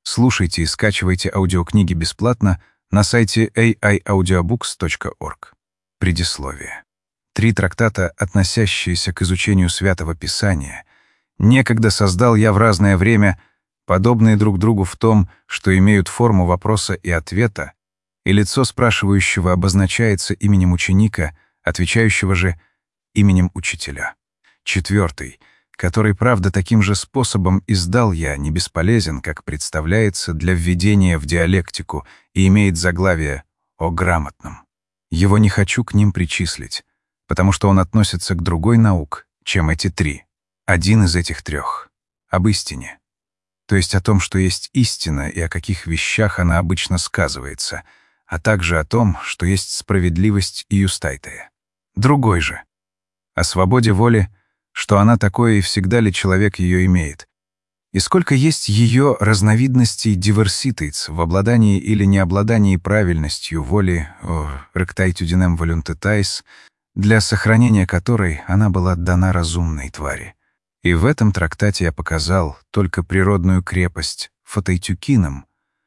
Слушайте и скачивайте аудиокниги бесплатно на сайте aiaudiobooks.org. Предисловие. 3 трактата, относящиеся к изучению Святого Писания, некогда создал я в разное время, подобные друг другу в том, что имеют форму вопроса и ответа, и лицо спрашивающего обозначается именем ученика, отвечающего же именем учителя. 4, который, правда, таким же способом издал я, не бесполезен, как представляется, для введения в диалектику и имеет заглавие «О грамотном». Его не хочу к ним причислить, потому что он относится к другой наук, чем эти 3. Один из этих 3 — об истине, то есть о том, что есть истина и о каких вещах она обычно сказывается, а также о том, что есть справедливость и юстайтея. Другой же — о свободе воли, что она такое и всегда ли человек ее имеет, и сколько есть ее разновидностей diversitates в обладании или необладании правильностью воли rectitudinem voluntatis, для сохранения которой она была дана разумной твари. И в этом трактате я показал только природную крепость фотоитюкином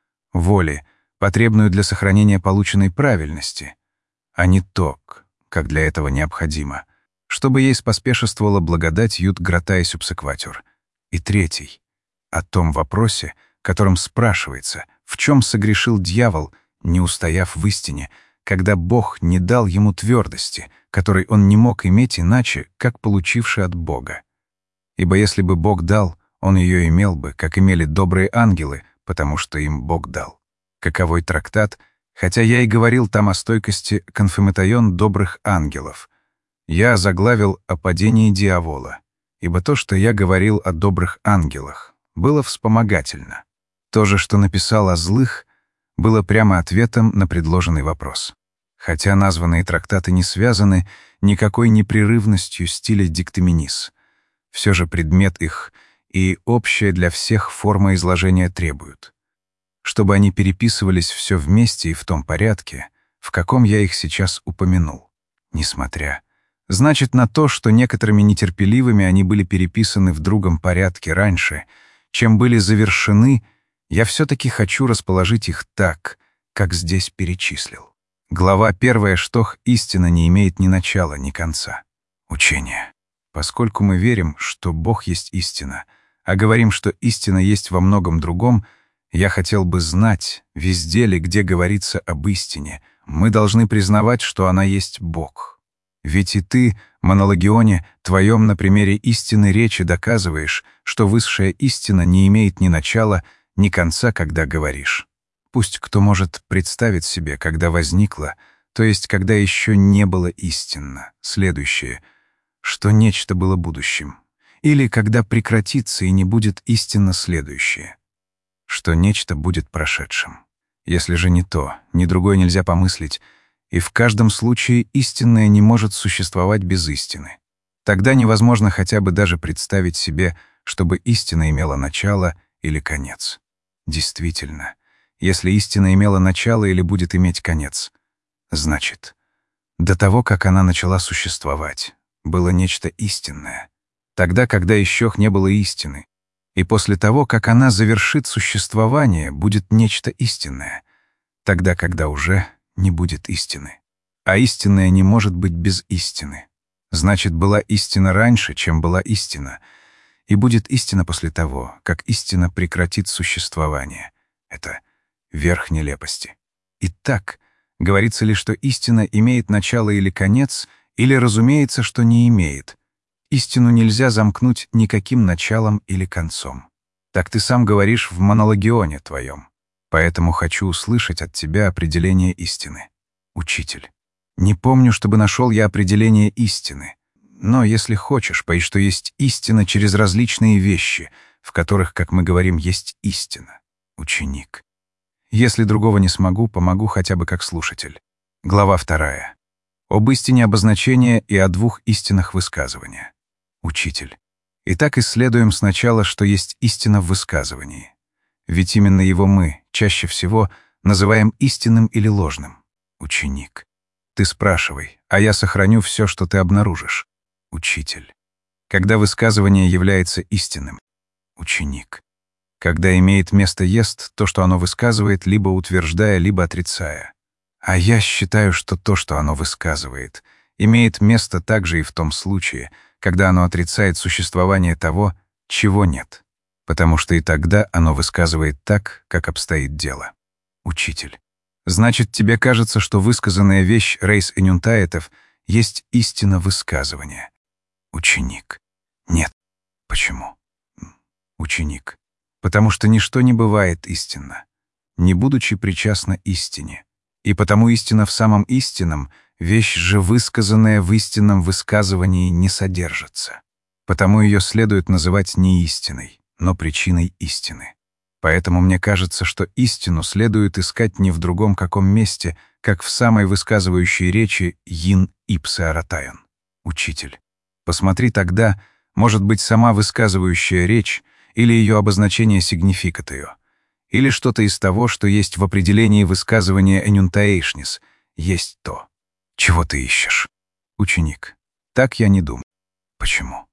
воли, потребную для сохранения полученной правильности, а не ток, как для этого необходимо, чтобы ей споспешествовала благодать ют гратаe subsequatur. И 3 — о том вопросе, которым спрашивается, в чем согрешил дьявол, не устояв в истине, когда Бог не дал ему твердости, которой он не мог иметь иначе, как получивший от Бога. Ибо если бы Бог дал, он ее имел бы, как имели добрые ангелы, потому что им Бог дал. Каковой трактат, хотя я и говорил там о стойкости конфематайон добрых ангелов, я заглавил о падении дьявола, ибо то, что я говорил о добрых ангелах, было вспомогательно. То же, что написал о злых, было прямо ответом на предложенный вопрос. Хотя названные трактаты не связаны никакой непрерывностью стиля диктоминис, все же предмет их и общая для всех форма изложения требуют, чтобы они переписывались все вместе и в том порядке, в каком я их сейчас упомянул, несмотря значит на то, что некоторыми нетерпеливыми они были переписаны в другом порядке раньше, чем были завершены, я все-таки хочу расположить их так, как здесь перечислил. Глава 1 «Штох истина не имеет ни начала, ни конца». Учение. Поскольку мы верим, что Бог есть истина, а говорим, что истина есть во многом другом, я хотел бы знать, везде ли, где говорится об истине, мы должны признавать, что она есть Бог. Ведь и ты, монологионе, твоем на примере истины речи доказываешь, что высшая истина не имеет ни начала, ни конца, когда говоришь. Пусть кто может представить себе, когда возникла, то есть когда еще не было истинно, следующее, что нечто было будущим, или когда прекратится и не будет истинно следующее, что нечто будет прошедшим. Если же ни то, ни другое нельзя помыслить, и в каждом случае истинное не может существовать без истины. Тогда невозможно хотя бы даже представить себе, чтобы истина имела начало или конец. Действительно, если истина имела начало или будет иметь конец, значит, до того, как она начала существовать, было нечто истинное, тогда, когда еще не было истины, и после того, как она завершит существование, будет нечто истинное, тогда, когда уже не будет истины. А истинное не может быть без истины. Значит, была истина раньше, чем была истина, и будет истина после того, как истина прекратит существование. Это верх нелепости. Итак, говорится ли, что истина имеет начало или конец, или разумеется, что не имеет. Истину нельзя замкнуть никаким началом или концом. Так ты сам говоришь в монологионе твоем. Поэтому хочу услышать от тебя определение истины. Учитель. Не помню, чтобы нашел я определение истины. Но если хочешь, пой, что есть истина через различные вещи, в которых, как мы говорим, есть истина. Ученик. Если другого не смогу, помогу хотя бы как слушатель. Глава 2. Об истине обозначения и о 2 истинах высказывания. Учитель. Итак, исследуем сначала, что есть истина в высказывании. Ведь именно его мы, чаще всего, называем истинным или ложным. Ученик. Ты спрашивай, а я сохраню все, что ты обнаружишь. Учитель. Когда высказывание является истинным. Ученик. когда имеет место ест то, что оно высказывает, либо утверждая, либо отрицая. А я считаю, что то, что оно высказывает, имеет место также и в том случае, когда оно отрицает существование того, чего нет, потому что и тогда оно высказывает так, как обстоит дело. Учитель. Значит, тебе кажется, что высказанная вещь Рейс Энюнтаетов есть истина высказывания. Ученик. Нет. Почему? Ученик. Потому что ничто не бывает истинно, не будучи причастно истине. И потому истина в самом истинном, вещь же, высказанная в истинном высказывании, не содержится. Потому ее следует называть не истиной, но причиной истины. Поэтому мне кажется, что истину следует искать не в другом каком месте, как в самой высказывающей речи «ин ипсе аратайон». Учитель. Посмотри тогда, может быть, сама высказывающая речь или ее обозначение сигнификатео, или что-то из того, что есть в определении высказывания «энюнтаэйшнис», есть то, чего ты ищешь. Ученик. Так я не думаю. Почему?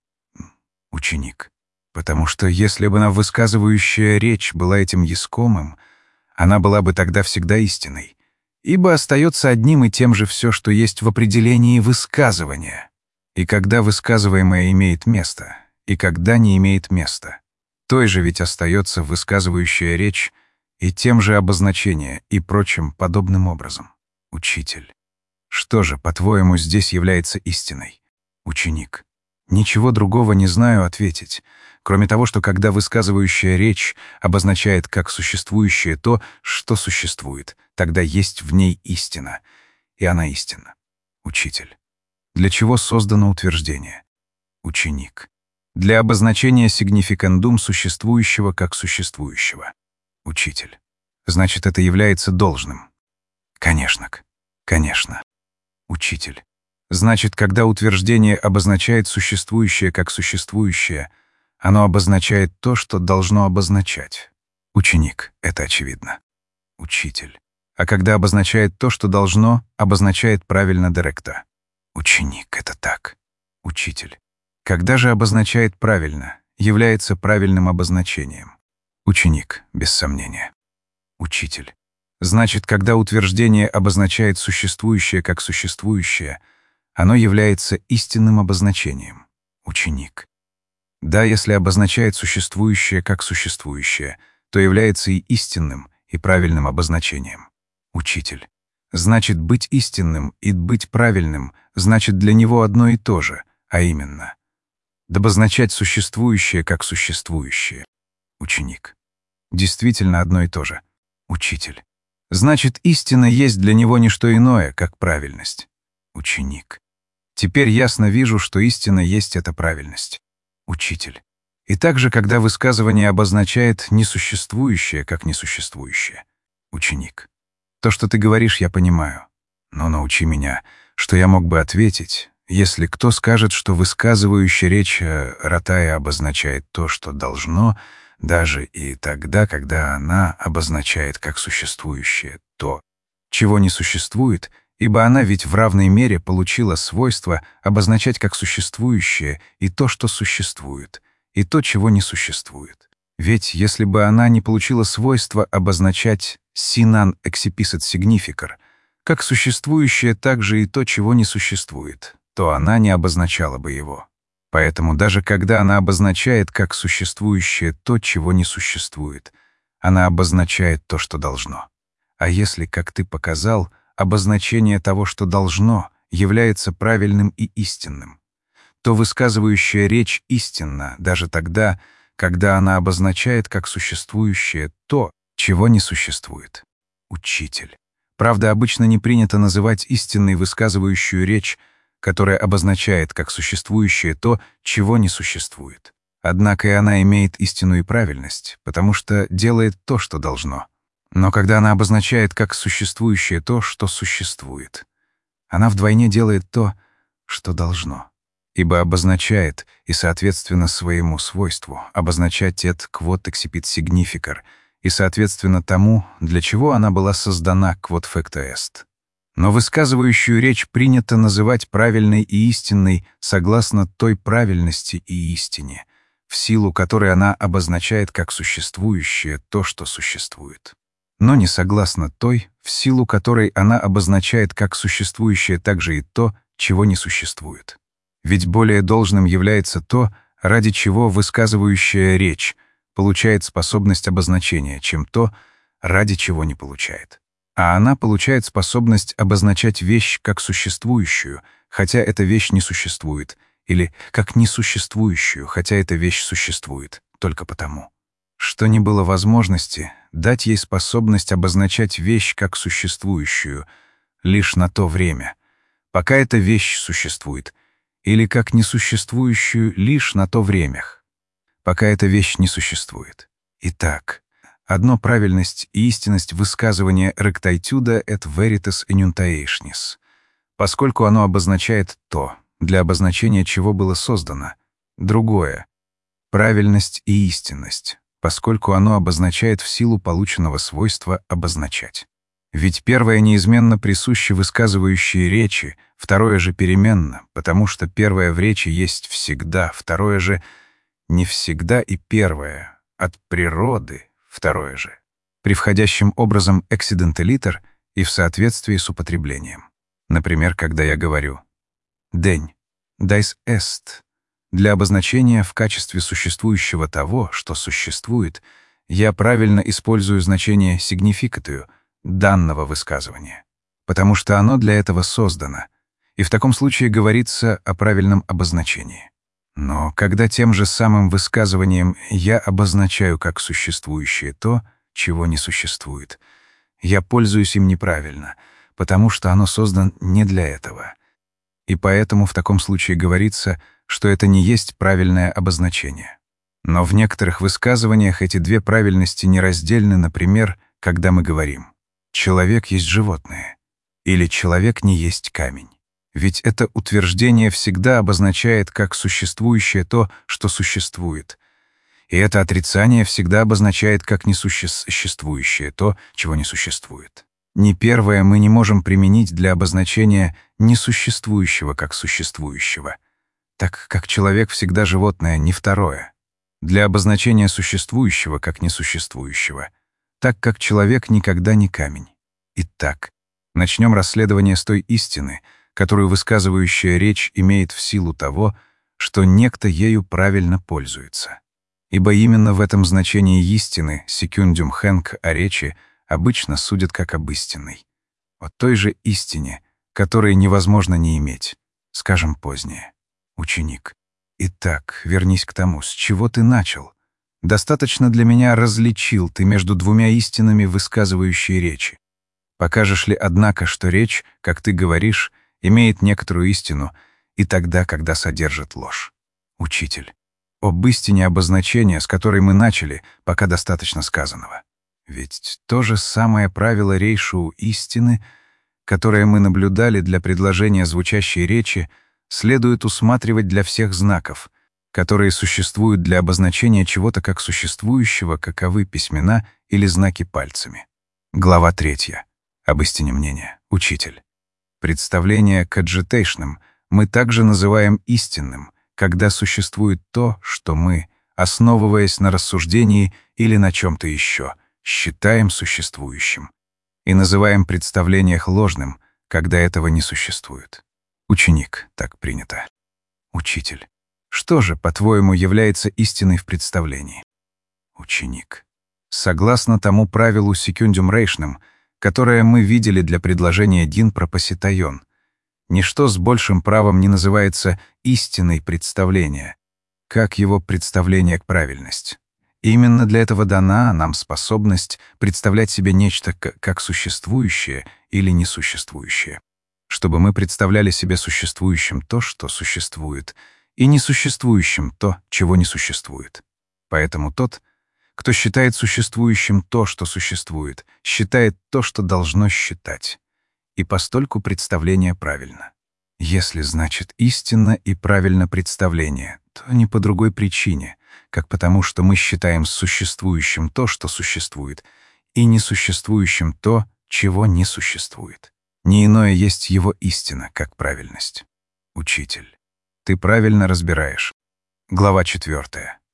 Ученик. Потому что если бы она высказывающая речь была этим искомым, она была бы тогда всегда истиной, ибо остается одним и тем же все, что есть в определении высказывания. И когда высказываемое имеет место, и когда не имеет места, той же ведь остается высказывающая речь и тем же обозначение и прочим подобным образом. Учитель. Что же, по-твоему, здесь является истиной? Ученик. Ничего другого не знаю ответить, кроме того, что когда высказывающая речь обозначает как существующее то, что существует, тогда есть в ней истина, и она истинна. Учитель. Для чего создано утверждение? Ученик. Для обозначения сигнификандум существующего как существующего. Учитель. Значит, это является должным. Конечно. Конечно. Учитель. Значит, когда утверждение обозначает существующее как существующее, оно обозначает то, что должно обозначать. Ученик. Это очевидно. Учитель. А когда обозначает то, что должно, обозначает правильно директа. Ученик. Это так. Учитель. Когда же обозначает правильно, является правильным обозначением. Ученик. Без сомнения. Учитель. Значит, когда утверждение обозначает существующее как существующее, оно является истинным обозначением. Ученик. Да, если обозначает существующее как существующее, то является и истинным, и правильным обозначением. Учитель. Значит, быть истинным и быть правильным значит для него одно и то же, а именно обозначать существующее как существующее. Ученик. Действительно одно и то же. Учитель. Значит, истина есть для него не что иное, как правильность. Ученик. Теперь ясно вижу, что истина есть эта правильность. Учитель. И также, когда высказывание обозначает несуществующее, как несуществующее. Ученик. То, что ты говоришь, я понимаю. Но научи меня, что я мог бы ответить, если кто скажет, что высказывающая речь Ратая обозначает то, что должно, даже и тогда, когда она обозначает как существующее то, чего не существует, ибо она ведь в равной мере получила свойство обозначать как существующее и то, что существует, и то, чего не существует. Ведь если бы она не получила свойство обозначать «синан эксиписет сигнификар», как существующее также и то, чего не существует, то она не обозначала бы его. Поэтому даже когда она обозначает как существующее то, чего не существует, она обозначает то, что должно. А если, как ты показал, обозначение того, что должно, является правильным и истинным, то высказывающая речь истинна даже тогда, когда она обозначает как существующее то, чего не существует. Учитель. Правда, обычно не принято называть истинной высказывающую речь, которая обозначает как существующее то, чего не существует. Однако и она имеет истину и правильность, потому что делает то, что должно. Но когда она обозначает как существующее то, что существует, она вдвойне делает то, что должно. Ибо обозначает, и, соответственно, своему свойству, обозначать et quod excipit significar, и, соответственно, тому, для чего она была создана quod facto est. Но высказывающую речь принято называть правильной и истинной согласно той правильности и истине, в силу которой она обозначает как существующее то, что существует, но не согласно той, в силу которой она обозначает как существующее также и то, чего не существует. Ведь более должным является то, ради чего высказывающая речь получает способность обозначения, чем то, ради чего не получает. А она получает способность обозначать вещь как существующую, хотя эта вещь не существует, или как несуществующую, хотя эта вещь существует, только потому, что не было возможности дать ей способность обозначать вещь как существующую лишь на то время, пока эта вещь существует, или как несуществующую лишь на то время, пока эта вещь не существует. Итак, одно правильность и истинность высказывания rectitude et veritas enunciationis, поскольку оно обозначает то, для обозначения чего было создано. Другое — правильность и истинность, поскольку оно обозначает в силу полученного свойства обозначать. Ведь первое неизменно присуще высказывающей речи, второе же переменно, потому что первое в речи есть всегда, второе же не всегда и первое, от природы второе же, превходящим образом эксиденталитер и в соответствии с употреблением. Например, когда я говорю «день», «dies est», для обозначения в качестве существующего того, что существует, я правильно использую значение significatio данного высказывания, потому что оно для этого создано, и в таком случае говорится о правильном обозначении. Но когда тем же самым высказыванием я обозначаю как существующее то, чего не существует, я пользуюсь им неправильно, потому что оно создано не для этого. И поэтому в таком случае говорится, что это не есть правильное обозначение. Но в некоторых высказываниях эти две правильности нераздельны, например, когда мы говорим «человек есть животное» или «человек не есть камень». Ведь это утверждение всегда обозначает как существующее то, что существует. И это отрицание всегда обозначает как несуществующее то, чего не существует. Ни первое мы не можем применить для обозначения несуществующего как существующего, так как человек всегда животное, ни второе. Для обозначения существующего как несуществующего, так как человек никогда не камень. Итак, начнем расследование с той истины, которую высказывающая речь имеет в силу того, что некто ею правильно пользуется. Ибо именно в этом значении истины секундум хэнк о речи обычно судят как об истинной. О той же истине, которой невозможно не иметь, скажем позднее. Ученик. Итак, вернись к тому, с чего ты начал. Достаточно для меня различил ты между двумя истинами высказывающей речи. Покажешь ли, однако, что речь, как ты говоришь, имеет некоторую истину и тогда, когда содержит ложь? Учитель. Об истине обозначения, с которой мы начали, пока достаточно сказанного. Ведь то же самое правило рейшу истины, которое мы наблюдали для предложения звучащей речи, следует усматривать для всех знаков, которые существуют для обозначения чего-то как существующего, каковы письмена или знаки пальцами. Глава 3. Об истине мнения. Учитель. Представление коджитейшным мы также называем истинным, когда существует то, что мы, основываясь на рассуждении или на чем-то еще, считаем существующим, и называем представлениях ложным, когда этого не существует. Ученик, так принято. Учитель. Что же, по-твоему, является истиной в представлении? Ученик. Согласно тому правилу секундум рейшным, которое мы видели для предложения дин пропоситайон, ничто с большим правом не называется истиной представления, как его представление к правильности. Именно для этого дана нам способность представлять себе нечто как существующее или несуществующее, чтобы мы представляли себе существующим то, что существует, и несуществующим то, чего не существует. Поэтому тот, кто считает существующим то, что существует, считает то, что должно считать. И постольку представление правильно. Если, значит, истинно и правильно представление, то не по другой причине, как потому, что мы считаем существующим то, что существует, и несуществующим то, чего не существует. Не иное есть его истина, как правильность. Учитель. Ты правильно разбираешь. Глава 4.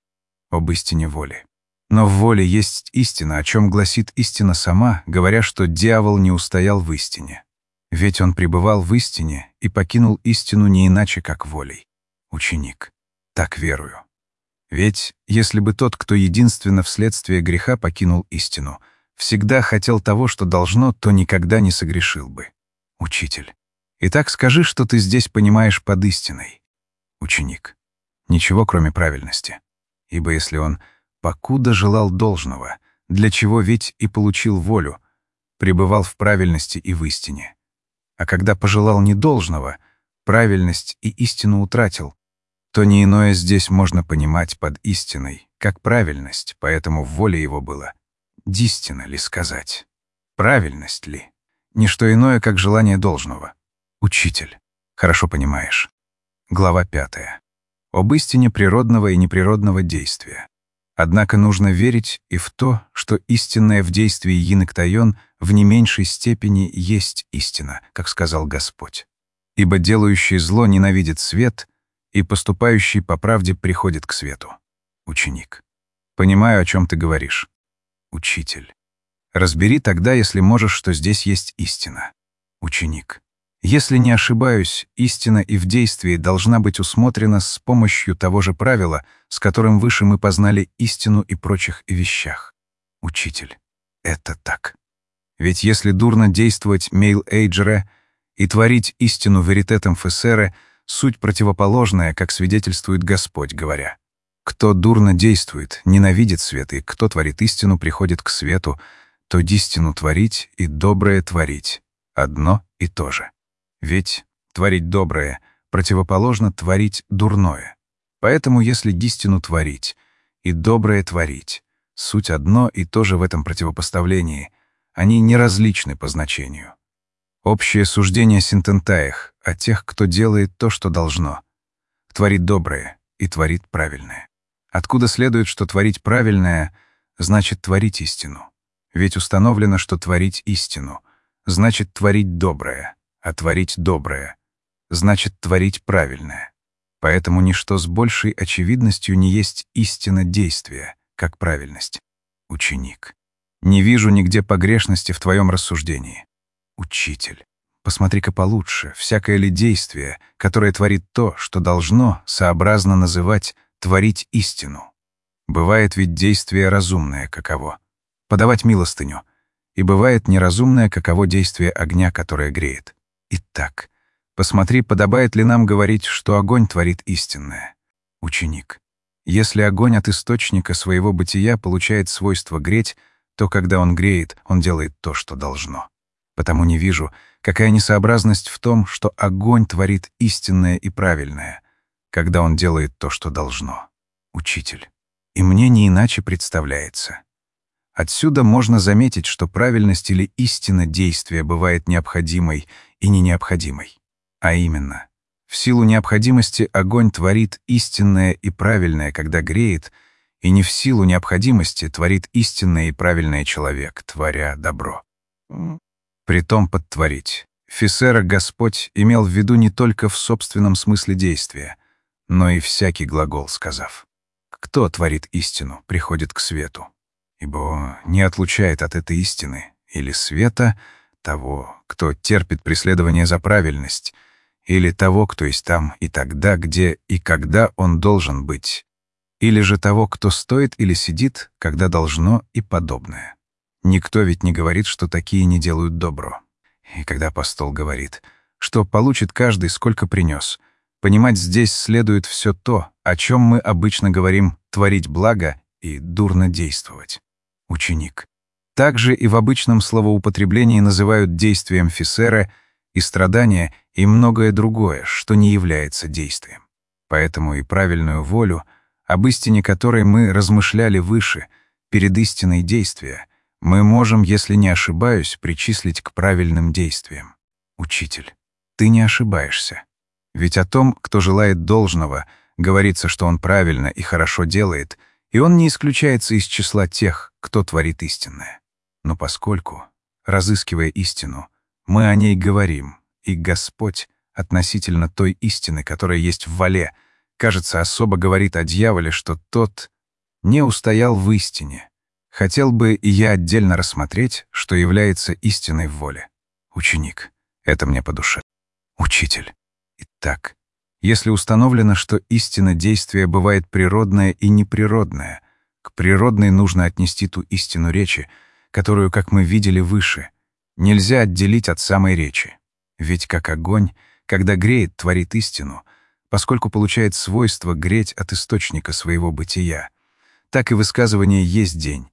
об истине воли. Но в воле есть истина, о чем гласит истина сама, говоря, что дьявол не устоял в истине. Ведь он пребывал в истине и покинул истину не иначе, как волей. Ученик. Так верую. Ведь если бы тот, кто единственно вследствие греха покинул истину, всегда хотел того, что должно, то никогда не согрешил бы. Учитель. Итак, скажи, что ты здесь понимаешь под истиной. Ученик. Ничего, кроме правильности. Ибо если он покуда желал должного, для чего ведь и получил волю, пребывал в правильности и в истине. А когда пожелал недолжного, правильность и истину утратил, то не иное здесь можно понимать под истиной, как правильность, поэтому в воле его было. Дистина ли сказать? Правильность ли? Ничто иное, как желание должного. Учитель. Хорошо понимаешь. Глава 5. Об истине природного и неприродного действия. Однако нужно верить и в то, что истинное в действии Йинэк-Тайон в не меньшей степени есть истина, как сказал Господь. Ибо делающий зло ненавидит свет, и поступающий по правде приходит к свету. Ученик. Понимаю, о чем ты говоришь. Учитель. Разбери тогда, если можешь, что здесь есть истина. Ученик. Если не ошибаюсь, истина и в действии должна быть усмотрена с помощью того же правила, с которым выше мы познали истину и прочих вещах. Учитель. Это так. Ведь если дурно действовать мейл-эйджере и творить истину веритетом фессере, суть противоположная, как свидетельствует Господь, говоря: «Кто дурно действует, ненавидит свет, и кто творит истину, приходит к свету, то дистину творить и доброе творить одно и то же». Ведь творить доброе противоположно творить дурное. Поэтому если дистину творить и доброе творить, суть одно и то же в этом противопоставлении, они неразличны по значению. Общее суждение Синтентаях о тех, кто делает то, что должно, творит доброе и творит правильное. Откуда следует, что творить правильное значит творить истину. Ведь установлено, что творить истину значит творить доброе, а творить доброе значит творить правильное. Поэтому ничто с большей очевидностью не есть истина действия, как правильность. Ученик. Не вижу нигде погрешности в твоем рассуждении. Учитель. Посмотри-ка получше, всякое ли действие, которое творит то, что должно, сообразно называть творить истину. Бывает ведь действие разумное, каково подавать милостыню, и бывает неразумное, каково действие огня, которое греет. Итак, посмотри, подобает ли нам говорить, что огонь творит истинное. Ученик. Если огонь от источника своего бытия получает свойство греть, то когда он греет, он делает то, что должно. Потому не вижу, какая несообразность в том, что огонь творит истинное и правильное, когда он делает то, что должно. Учитель. И мне не иначе представляется. Отсюда можно заметить, что правильность или истина действия бывает необходимой и не необходимой. А именно, в силу необходимости огонь творит истинное и правильное, когда греет, и не в силу необходимости творит истинное и правильное человек, творя добро. Притом подтворить. Фессера Господь имел в виду не только в собственном смысле действия, но и всякий глагол, сказав: «Кто творит истину, приходит к свету», ибо не отлучает от этой истины или света того, кто терпит преследование за правильность, или того, кто есть там и тогда, где и когда он должен быть, или же того, кто стоит или сидит, когда должно и подобное. Никто ведь не говорит, что такие не делают добро. И когда апостол говорит, что получит каждый, сколько принес, понимать здесь следует все то, о чем мы обычно говорим «творить благо» и «дурно действовать». Ученик. Также и в обычном словоупотреблении называют действием фессера и страдания и многое другое, что не является действием. Поэтому и правильную волю, об истине которой мы размышляли выше, перед истиной действия, мы можем, если не ошибаюсь, причислить к правильным действиям. Учитель. Ты не ошибаешься. Ведь о том, кто желает должного, говорится, что он правильно и хорошо делает, и он не исключается из числа тех, кто творит истинное. Но поскольку, разыскивая истину, мы о ней говорим, и Господь относительно той истины, которая есть в воле, кажется, особо говорит о дьяволе, что тот не устоял в истине. Хотел бы и я отдельно рассмотреть, что является истиной в воле. Ученик. Это мне по душе. Учитель. Итак, если установлено, что истина действия бывает природная и неприродная, к природной нужно отнести ту истину речи, которую, как мы видели выше, нельзя отделить от самой речи. Ведь как огонь, когда греет, творит истину, поскольку получает свойство греть от источника своего бытия, так и высказывание «есть день».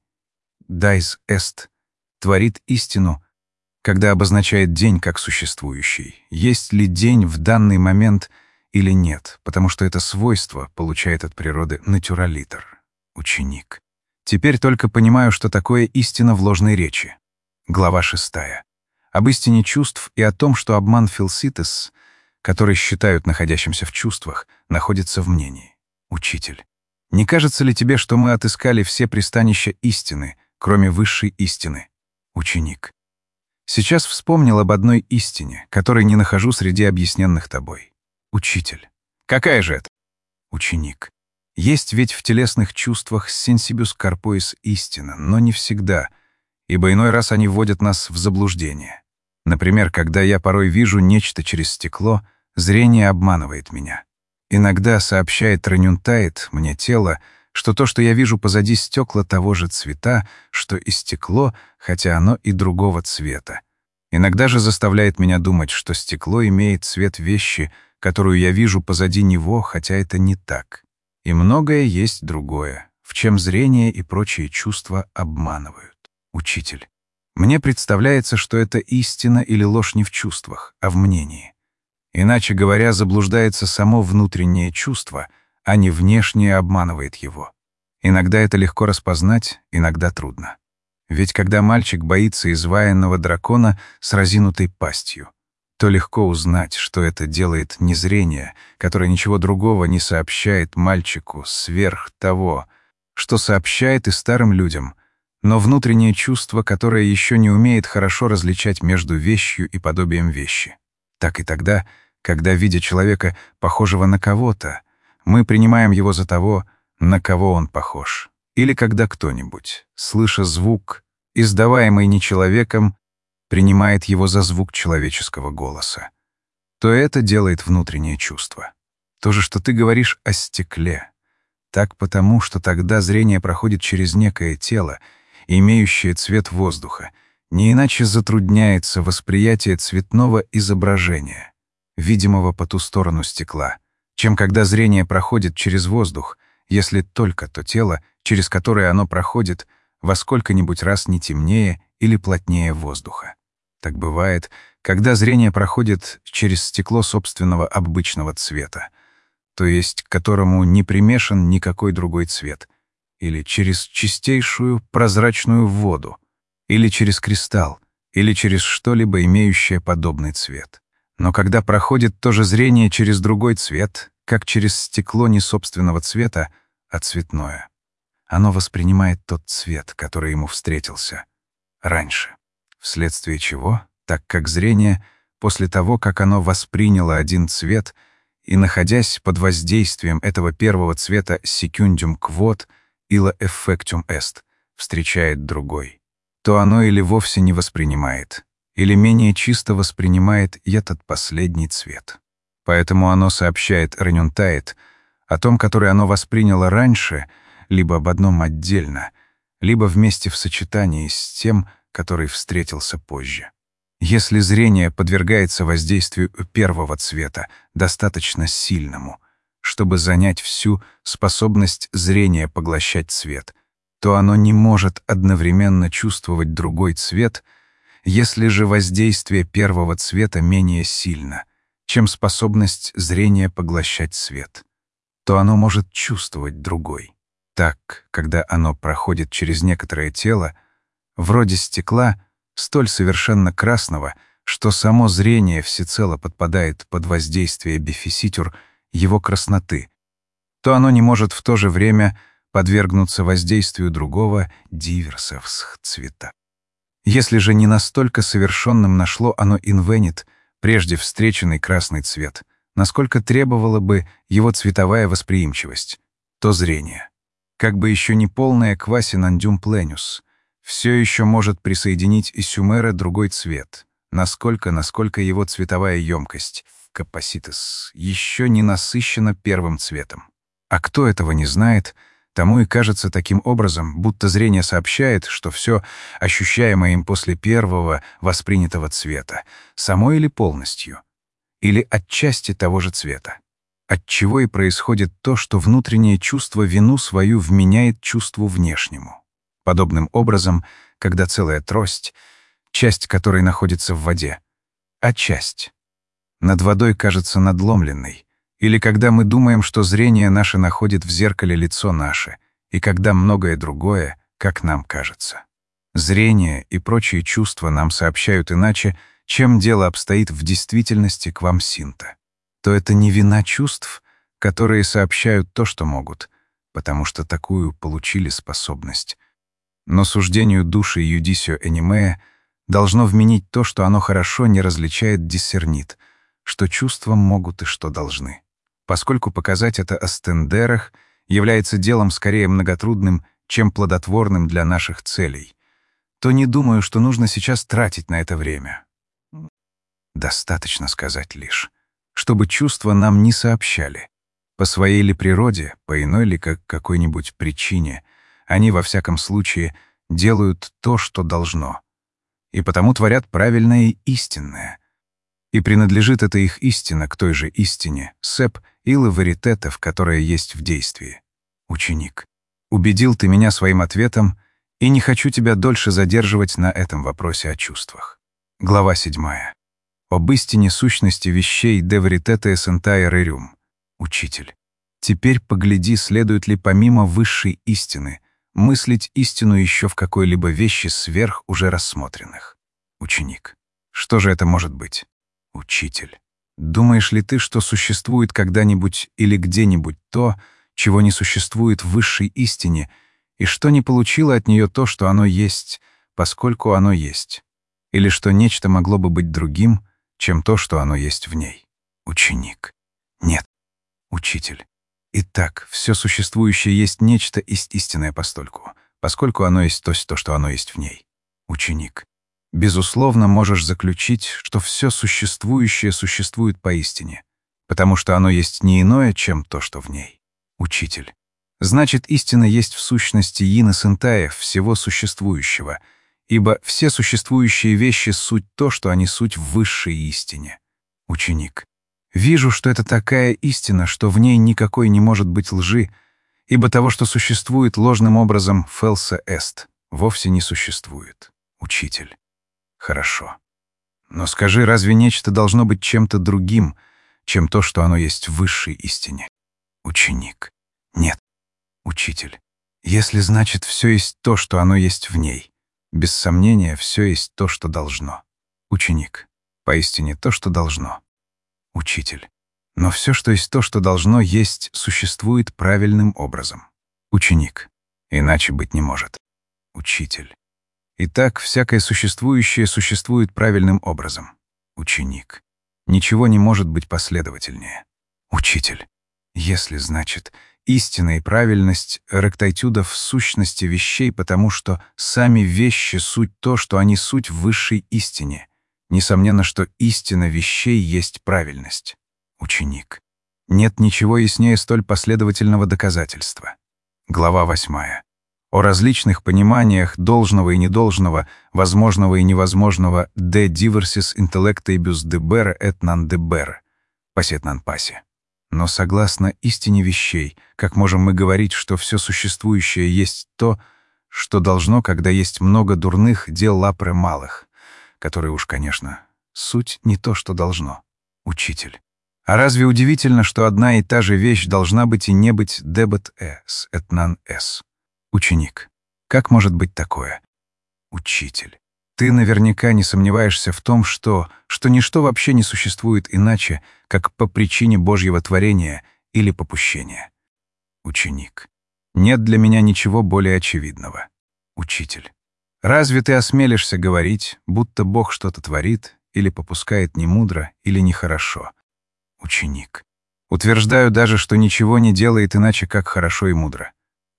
«Dies est» творит истину, когда обозначает день как существующий. Есть ли день в данный момент или нет, потому что это свойство получает от природы натюралитер, ученик. Теперь только понимаю, что такое истина в ложной речи. Глава 6. Об истине чувств и о том, что обман Филситес, который считают находящимся в чувствах, находится в мнении. Учитель. Не кажется ли тебе, что мы отыскали все пристанища истины, кроме высшей истины? Ученик. Сейчас вспомнил об одной истине, которой не нахожу среди объясненных тобой. Учитель. Какая же это? Ученик. Есть ведь в телесных чувствах sensibus corporis истина, но не всегда, ибо иной раз они вводят нас в заблуждение. Например, когда я порой вижу нечто через стекло, зрение обманывает меня. Иногда сообщает Ранюнтает мне тело, что то, что я вижу позади стекла того же цвета, что и стекло, хотя оно и другого цвета. Иногда же заставляет меня думать, что стекло имеет цвет вещи, которую я вижу позади него, хотя это не так. И многое есть другое, в чем зрение и прочие чувства обманывают. Учитель. Мне представляется, что это истина или ложь не в чувствах, а в мнении. Иначе говоря, заблуждается само внутреннее чувство, а не внешнее обманывает его. Иногда это легко распознать, иногда трудно. Ведь когда мальчик боится изваянного дракона с разинутой пастью, то легко узнать, что это делает не зрение, которое ничего другого не сообщает мальчику сверх того, что сообщает и старым людям, но внутреннее чувство, которое еще не умеет хорошо различать между вещью и подобием вещи. Так и тогда, когда, видя человека, похожего на кого-то, мы принимаем его за того, на кого он похож. Или когда кто-нибудь, слыша звук, издаваемый не человеком, принимает его за звук человеческого голоса, то это делает внутреннее чувство. То же, что ты говоришь о стекле. Так потому, что тогда зрение проходит через некое тело, имеющее цвет воздуха, не иначе затрудняется восприятие цветного изображения, видимого по ту сторону стекла, чем когда зрение проходит через воздух, если только то тело, через которое оно проходит, во сколько-нибудь раз не темнее или плотнее воздуха. Так бывает, когда зрение проходит через стекло собственного обычного цвета, то есть к которому не примешан никакой другой цвет, или через чистейшую прозрачную воду, или через кристалл, или через что-либо имеющее подобный цвет. Но когда проходит то же зрение через другой цвет, как через стекло не собственного цвета, а цветное, оно воспринимает тот цвет, который ему встретился раньше. Вследствие чего, так как зрение, после того, как оно восприняло один цвет и, находясь под воздействием этого первого цвета secundum quod illa effectum est, встречает другой, то оно или вовсе не воспринимает, или менее чисто воспринимает этот последний цвет. Поэтому оно сообщает Ранюнтает о том, который оно восприняло раньше, либо об одном отдельно, либо вместе в сочетании с тем, который встретился позже. Если зрение подвергается воздействию первого цвета, достаточно сильному, чтобы занять всю способность зрения поглощать цвет, то оно не может одновременно чувствовать другой цвет, если же воздействие первого цвета менее сильно, чем способность зрения поглощать свет, то оно может чувствовать другой. Так, когда оно проходит через некоторое тело, вроде стекла, столь совершенно красного, что само зрение всецело подпадает под воздействие бифиситюр его красноты, то оно не может в то же время подвергнуться воздействию другого диверсовсх цвета. Если же не настолько совершенным нашло оно инвенит, прежде встреченный красный цвет, насколько требовала бы его цветовая восприимчивость, то зрение, как бы еще не полная quasi nondum plenus, все еще может присоединить иссюмере другой цвет, насколько его цветовая емкость, capacitas, еще не насыщена первым цветом. А кто этого не знает, тому и кажется таким образом, будто зрение сообщает, что все, ощущаемое им после первого воспринятого цвета, само или полностью, или отчасти того же цвета. Отчего и происходит то, что внутреннее чувство вину свою вменяет чувству внешнему. Подобным образом, когда целая трость, часть которой находится в воде, а часть над водой кажется надломленной, или когда мы думаем, что зрение наше находит в зеркале лицо наше, и когда многое другое, как нам кажется. Зрение и прочие чувства нам сообщают иначе, чем дело обстоит в действительности к вам синта. То это не вина чувств, которые сообщают то, что могут, потому что такую получили способность. Но суждению души юдисио энимея должно вменить то, что оно хорошо не различает диссернит, что чувства могут и что должны. Поскольку показать это о стендерах является делом скорее многотрудным, чем плодотворным для наших целей, то не думаю, что нужно сейчас тратить на это время. Достаточно сказать лишь, чтобы чувства нам не сообщали. По своей ли природе, по иной ли какой-нибудь причине, они во всяком случае делают то, что должно, и потому творят правильное и истинное. И принадлежит эта их истина к той же истине, сеп или веритетов, которая есть в действии. Ученик, убедил ты меня своим ответом, и не хочу тебя дольше задерживать на этом вопросе о чувствах. Глава 7. Об истине сущности вещей de veritete sentae rerum. Учитель, теперь погляди, следует ли помимо высшей истины мыслить истину еще в какой-либо вещи сверх уже рассмотренных. Ученик, что же это может быть? Учитель, думаешь ли ты, что существует когда-нибудь или где-нибудь то, чего не существует в высшей истине, и что не получило от нее то, что оно есть, поскольку оно есть? Или что нечто могло бы быть другим, чем то, что оно есть в ней? Ученик, нет. Учитель, итак, все существующее есть нечто истинное постольку, поскольку оно есть то, что оно есть в ней. Ученик, безусловно, можешь заключить, что все существующее существует поистине, потому что оно есть не иное, чем то, что в ней. Учитель, значит, истина есть в сущности йина сентаев всего существующего, ибо все существующие вещи — суть то, что они суть в высшей истине. Ученик, вижу, что это такая истина, что в ней никакой не может быть лжи, ибо того, что существует ложным образом «фелса эст», вовсе не существует. Учитель, хорошо. Но скажи, разве нечто должно быть чем-то другим, чем то, что оно есть в высшей истине? Ученик, нет. Учитель, если значит все есть то, что оно есть в ней, без сомнения, все есть то, что должно. Ученик, поистине то, что должно. Учитель, но все, что есть то, что должно есть, существует правильным образом. Ученик, иначе быть не может. Учитель, итак, всякое существующее существует правильным образом. Ученик, ничего не может быть последовательнее. Учитель, если, значит, истина и правильность ректайтюда в сущности вещей, потому что сами вещи — суть то, что они суть в высшей истине. Несомненно, что истина вещей есть правильность. Ученик, нет ничего яснее столь последовательного доказательства. Глава 8. О различных пониманиях должного и недолжного, возможного и невозможного de diversis intellectibus debere et non debere, пасет non пасе. Но согласно истине вещей, как можем мы говорить, что все существующее есть то, что должно, когда есть много дурных дел лапры малых, которые уж, конечно, суть не то, что должно. Учитель, а разве удивительно, что одна и та же вещь должна быть и не быть debet es et non es? Ученик, как может быть такое? Учитель, ты наверняка не сомневаешься в том, что ничто вообще не существует иначе, как по причине Божьего творения или попущения. Ученик, нет для меня ничего более очевидного. Учитель, разве ты осмелишься говорить, будто Бог что-то творит или попускает немудро или нехорошо? Ученик, утверждаю даже, что ничего не делает иначе, как хорошо и мудро.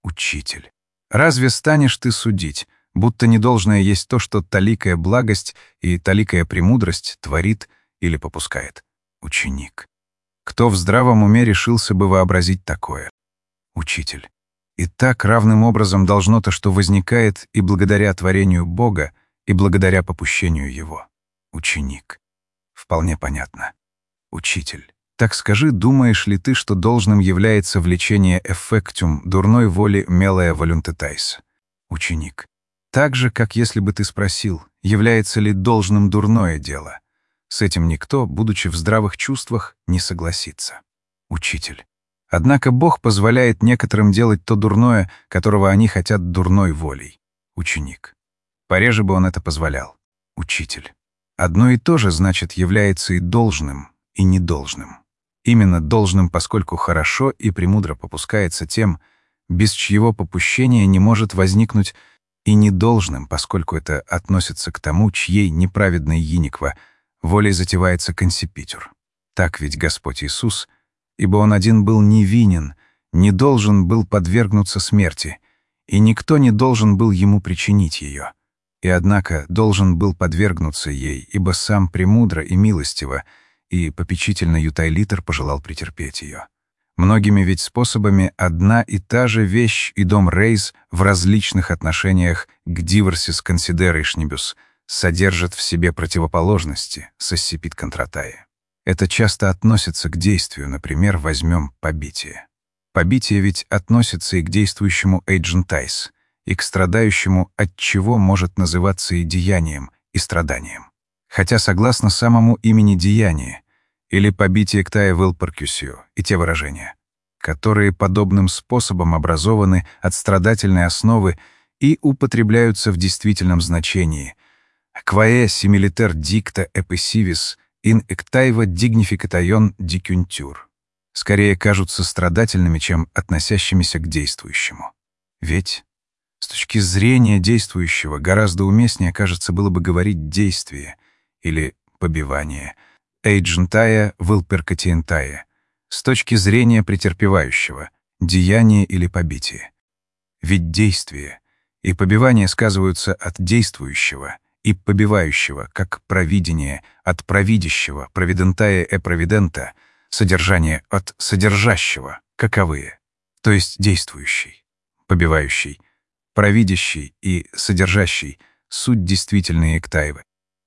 Учитель. Разве станешь ты судить, будто недолжное есть то, что таликая благость и таликая премудрость творит или попускает? Ученик. Кто в здравом уме решился бы вообразить такое? Учитель. И так равным образом должно то, что возникает и благодаря творению Бога, и благодаря попущению Его. Ученик. Вполне понятно. Учитель. Так скажи, думаешь ли ты, что должным является влечение эффектум дурной воли мелая волюнтетайс? Ученик. Так же, как если бы ты спросил, является ли должным дурное дело. С этим никто, будучи в здравых чувствах, не согласится. Учитель. Однако Бог позволяет некоторым делать то дурное, которого они хотят дурной волей. Ученик. Пореже бы он это позволял. Учитель. Одно и то же, значит, является и должным, и недолжным. Именно должным, поскольку хорошо и премудро попускается тем, без чьего попущения не может возникнуть, и недолжным, поскольку это относится к тому, чьей неправедной ениква волей затевается консипитюр. Так ведь Господь Иисус, ибо Он один был невинен, не должен был подвергнуться смерти, и никто не должен был Ему причинить ее, и однако должен был подвергнуться ей, ибо сам премудро и милостиво, и попечительно Ютайлитер пожелал претерпеть ее. Многими ведь способами одна и та же вещь и дом рейс в различных отношениях к диверсис консидерейшнибус содержит в себе противоположности, соссипит контратае. Это часто относится к действию, например, возьмем побитие. Побитие ведь относится и к действующему agentize, и к страдающему, от чего может называться и деянием, и страданием. Хотя согласно самому имени деяние, или побитие ктая will percusio, и те выражения, которые подобным способом образованы от страдательной основы и употребляются в действительном значении. Quae similiter dicta epissivis in ectaiva dignificataion dicuntur. Скорее кажутся страдательными, чем относящимися к действующему. Ведь с точки зрения действующего гораздо уместнее, кажется, было бы говорить «действие» или «побивание», «agentая will percatientaya», с точки зрения претерпевающего, деяние или побитие. Ведь действие и побивание сказываются от действующего и побивающего, как провидение от провидящего, провидентая e провидента, содержание от содержащего, каковые, то есть действующий, побивающий, провидящий и содержащий — суть действительные эктаивы.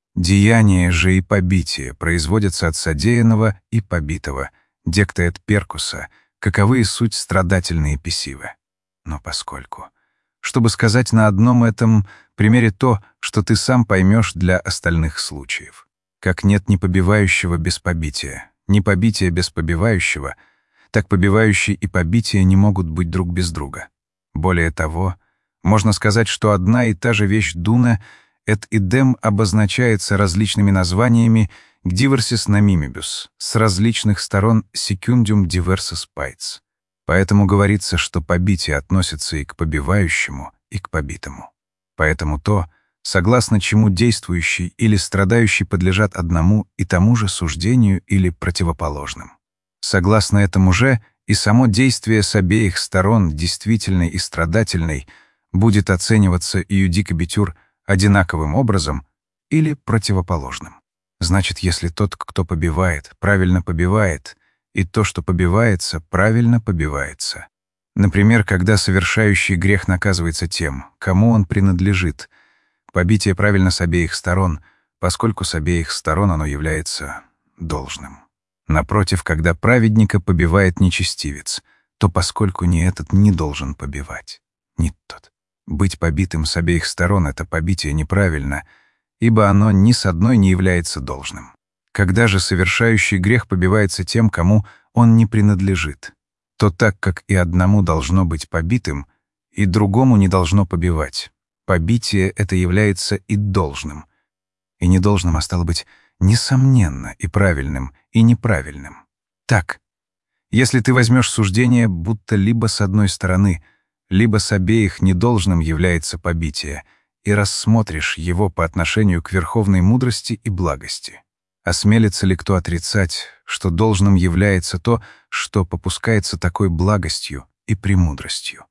Деяние же и побитие производятся от содеянного и побитого, декта et перкуса, каковые суть страдательные пессивы. Но поскольку, чтобы сказать на одном этом примере то, что ты сам поймешь для остальных случаев, как нет ни побивающего без побития, ни побития без побивающего, так побивающий и побитие не могут быть друг без друга. Более того, можно сказать, что одна и та же вещь дуна et idem обозначается различными названиями diversis namimibus, с различных сторон secundum diversus paets. Поэтому говорится, что побитие относится и к побивающему, и к побитому. Поэтому то, согласно чему действующий или страдающий подлежат одному и тому же суждению или противоположным. Согласно этому же и само действие с обеих сторон, действительной и страдательной, будет оцениваться иудикобитюр одинаковым образом или противоположным. Значит, если тот, кто побивает, правильно побивает, и то, что побивается, правильно побивается. Например, когда совершающий грех наказывается тем, кому он принадлежит, побитие правильно с обеих сторон, поскольку с обеих сторон оно является должным. Напротив, когда праведника побивает нечестивец, то поскольку ни этот не должен побивать, ни тот. Быть побитым с обеих сторон — это побитие неправильно, ибо оно ни с одной не является должным. Когда же совершающий грех побивается тем, кому он не принадлежит, то так как и одному должно быть побитым, и другому не должно побивать, побитие это является и должным. И недолжным, а стало быть, несомненно и правильным, и неправильным. Так, если ты возьмешь суждение, будто либо с одной стороны, либо с обеих недолжным является побитие, и рассмотришь его по отношению к верховной мудрости и благости. Осмелится ли кто отрицать, что должным является то, что попускается такой благостью и премудростью?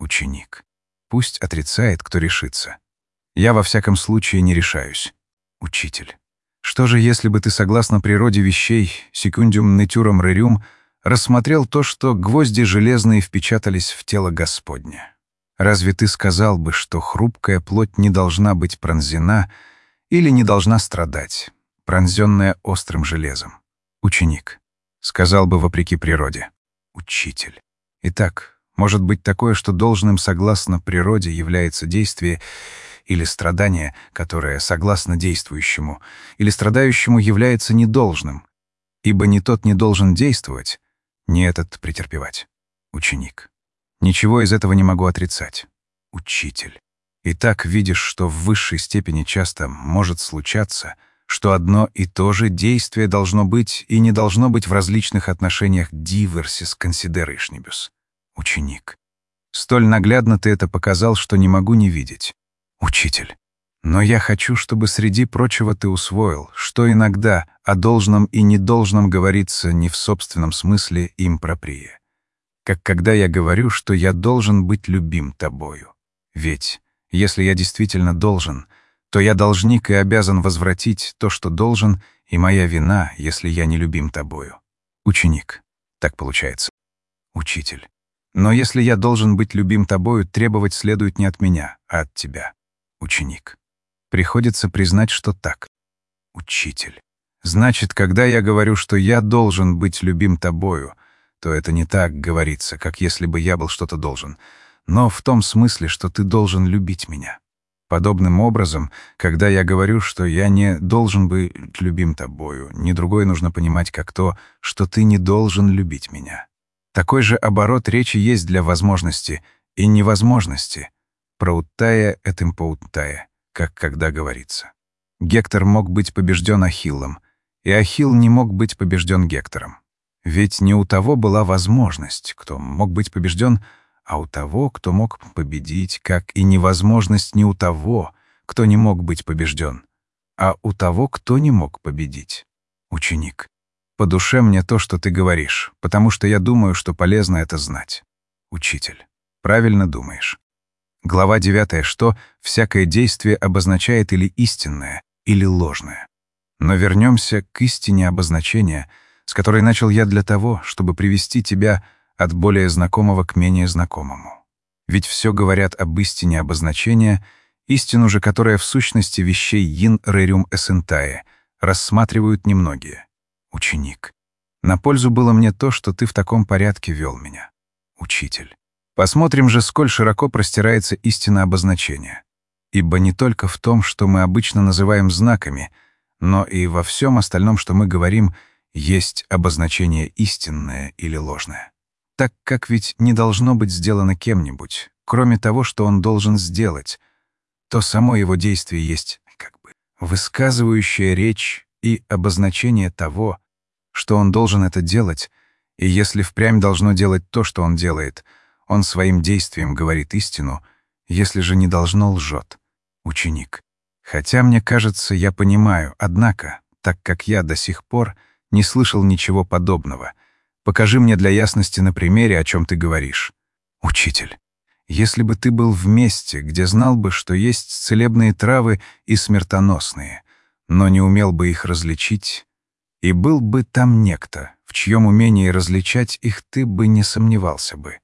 Ученик. Пусть отрицает, кто решится. Я во всяком случае не решаюсь. Учитель. Что же, если бы ты, согласно природе вещей, secundum naturam rerum, рассмотрел то, что гвозди железные впечатались в тело Господне? Разве ты сказал бы, что хрупкая плоть не должна быть пронзена или не должна страдать, пронзенная острым железом? Ученик. Сказал бы вопреки природе. Учитель. Итак, может быть такое, что должным согласно природе является действие или страдание, которое согласно действующему, или страдающему является недолжным, ибо ни тот не должен действовать, ни этот претерпевать. Ученик. Ничего из этого не могу отрицать. Учитель. Итак, видишь, что в высшей степени часто может случаться, что одно и то же действие должно быть и не должно быть в различных отношениях diversis consideratibus. Ученик. Столь наглядно ты это показал, что не могу не видеть. Учитель. Но я хочу, чтобы среди прочего ты усвоил, что иногда о должном и недолжном говорится не в собственном смысле импроприе. Как когда я говорю, что я должен быть любим тобою. Ведь, если я действительно должен, то я должник и обязан возвратить то, что должен, и моя вина, если я не любим тобою. Ученик. Так получается. Учитель. Но если я должен быть любим тобою, требовать следует не от меня, а от тебя. Ученик. Приходится признать, что так. Учитель. Значит, когда я говорю, что я должен быть любим тобою, то это не так говорится, как если бы я был что-то должен, но в том смысле, что ты должен любить меня. Подобным образом, когда я говорю, что я не должен быть любим тобою, ни другое нужно понимать как то, что ты не должен любить меня. Такой же оборот речи есть для возможности и невозможности. Проуттая этим поуттая, как когда говорится. Гектор мог быть побежден Ахиллом, и Ахилл не мог быть побежден Гектором. Ведь не у того была возможность, кто мог быть побежден, а у того, кто мог победить, как и невозможность не у того, кто не мог быть побежден, а у того, кто не мог победить. Ученик. По душе мне то, что ты говоришь, потому что я думаю, что полезно это знать. Учитель. Правильно думаешь. Глава 9, что всякое действие обозначает или истинное, или ложное. Но вернемся к истине обозначения, с которой начал я для того, чтобы привести тебя от более знакомого к менее знакомому. Ведь все говорят об истине обозначения, истину же, которая в сущности вещей in rerum essentiae, рассматривают немногие. Ученик. На пользу было мне то, что ты в таком порядке вел меня. Учитель. Посмотрим же, сколь широко простирается истина обозначения. Ибо не только в том, что мы обычно называем знаками, но и во всем остальном, что мы говорим, есть обозначение истинное или ложное. Так как ведь не должно быть сделано кем-нибудь, кроме того, что он должен сделать, то само его действие есть как бы высказывающая речь и обозначение того, что он должен это делать, и если впрямь должно делать то, что он делает, он своим действием говорит истину, если же не должно, лжет. Ученик. Хотя, мне кажется, я понимаю, однако, так как я до сих пор не слышал ничего подобного. Покажи мне для ясности на примере, о чем ты говоришь. Учитель. Если бы ты был в месте, где знал бы, что есть целебные травы и смертоносные, но не умел бы их различить, и был бы там некто, в чьем умении различать их ты бы не сомневался бы.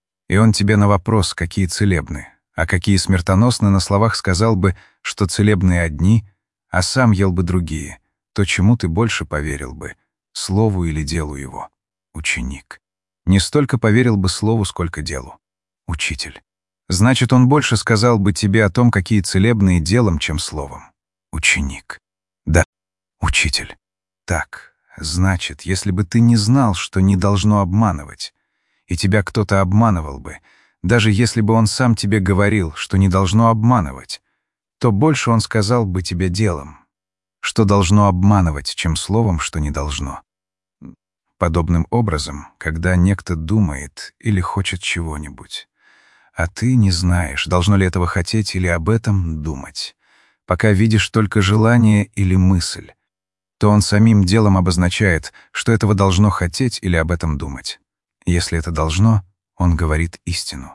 И он тебе на вопрос, какие целебны, а какие смертоносны, на словах сказал бы, что целебные одни, а сам ел бы другие, то чему ты больше поверил бы, слову или делу его? Ученик. Не столько поверил бы слову, сколько делу. Учитель. Значит, он больше сказал бы тебе о том, какие целебные делом, чем словом. Ученик. Да. Учитель. Так, значит, если бы ты не знал, что не должно обманывать, и тебя кто-то обманывал бы, даже если бы он сам тебе говорил, что не должно обманывать, то больше он сказал бы тебе делом, что должно обманывать, чем словом, что не должно. Подобным образом, когда некто думает или хочет чего-нибудь, а ты не знаешь, должно ли этого хотеть или об этом думать, пока видишь только желание или мысль, то он самим делом обозначает, что этого должно хотеть или об этом думать. Если это должно, он говорит истину.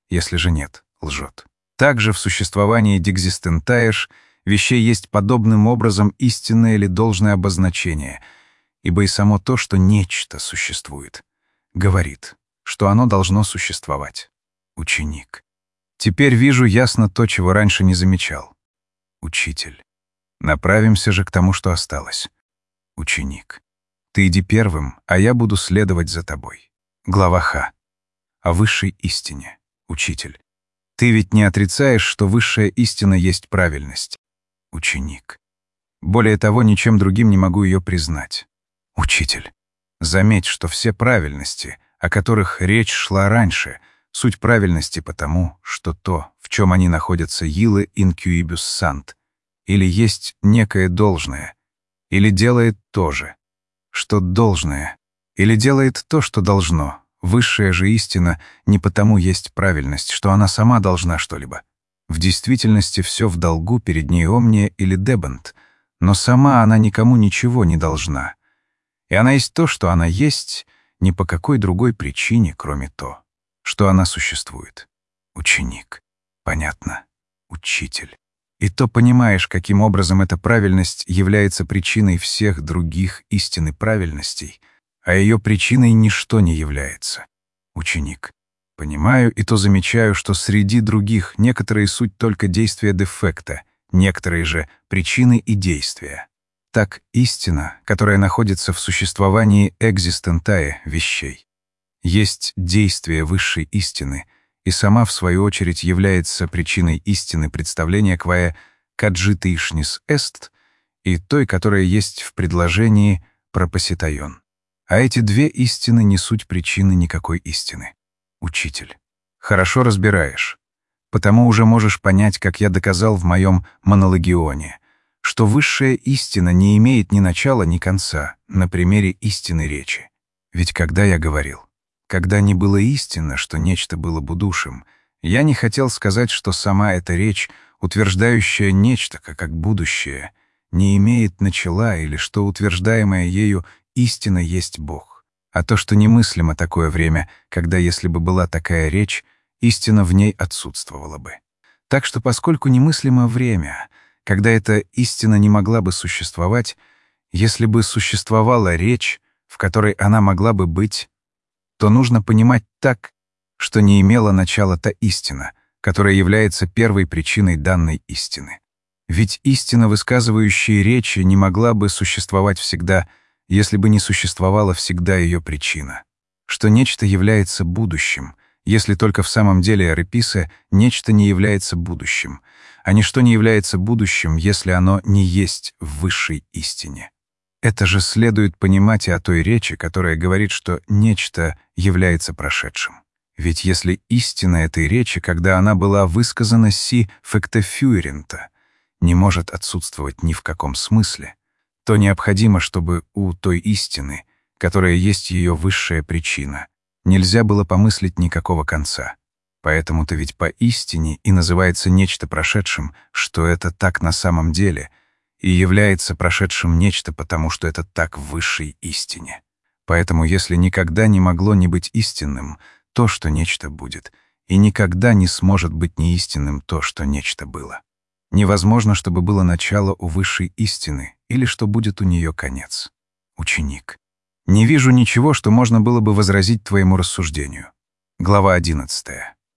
если же нет, лжет. Также в существовании дикзистентаеш вещей есть подобным образом истинное или должное обозначение, ибо и само то, что нечто существует, говорит, что оно должно существовать. Ученик. Теперь вижу ясно то, чего раньше не замечал. Учитель. Направимся же к тому, что осталось. Ученик. Ты иди первым, а я буду следовать за тобой. Глава Х. О высшей истине. Учитель. Ты ведь не отрицаешь, что высшая истина есть правильность. Ученик. Более того, ничем другим не могу ее признать. Учитель. Заметь, что все правильности, о которых речь шла раньше, суть правильности потому, что то, в чем они находятся «ille inquibus sant», или есть некое должное, или делает то же, что должное, или делает то, что должно. Высшая же истина не потому есть правильность, что она сама должна что-либо. В действительности все в долгу перед ней омния или дебант, но сама она никому ничего не должна. И она есть то, что она есть, ни по какой другой причине, кроме то, что она существует. Ученик. Понятно. Учитель. И то понимаешь, каким образом эта правильность является причиной всех других истин и правильностей, а ее причиной ничто не является. Ученик. Понимаю и то замечаю, что среди других некоторые суть только действия дефекта, некоторые же причины и действия. Так истина, которая находится в существовании экзистентае вещей, есть действие высшей истины, и сама, в свою очередь, является причиной истины представления квае каджитишнис эст и той, которая есть в предложении пропоситайон. А эти две истины не суть причины никакой истины. Учитель. Хорошо разбираешь. Потому уже можешь понять, как я доказал в моем монологионе, что высшая истина не имеет ни начала, ни конца на примере истины речи. Ведь когда я говорил, когда не было истинно, что нечто было будущим, я не хотел сказать, что сама эта речь, утверждающая нечто как будущее, не имеет начала или что утверждаемое ею истина есть Бог, а то, что немыслимо такое время, когда, если бы была такая речь, истина в ней отсутствовала бы. Так что поскольку немыслимо время, когда эта истина не могла бы существовать, если бы существовала речь, в которой она могла бы быть, то нужно понимать так, что не имела начала та истина, которая является первой причиной данной истины. Ведь истина, высказывающая речи, не могла бы существовать всегда, если бы не существовала всегда ее причина. Что нечто является будущим, если только в самом деле реписе нечто не является будущим, а ничто не является будущим, если оно не есть в высшей истине. Это же следует понимать и о той речи, которая говорит, что нечто является прошедшим. Ведь если истина этой речи, когда она была высказана си фектефюрента, не может отсутствовать ни в каком смысле, то необходимо, чтобы у той истины, которая есть ее высшая причина, нельзя было помыслить никакого конца. Поэтому-то ведь по истине и называется нечто прошедшим, что это так на самом деле, и является прошедшим нечто, потому что это так в высшей истине. Поэтому если никогда не могло не быть истинным то, что нечто будет, и никогда не сможет быть неистинным то, что нечто было. Невозможно, чтобы было начало у высшей истины или что будет у нее конец. Ученик. Не вижу ничего, что можно было бы возразить твоему рассуждению. Глава 11.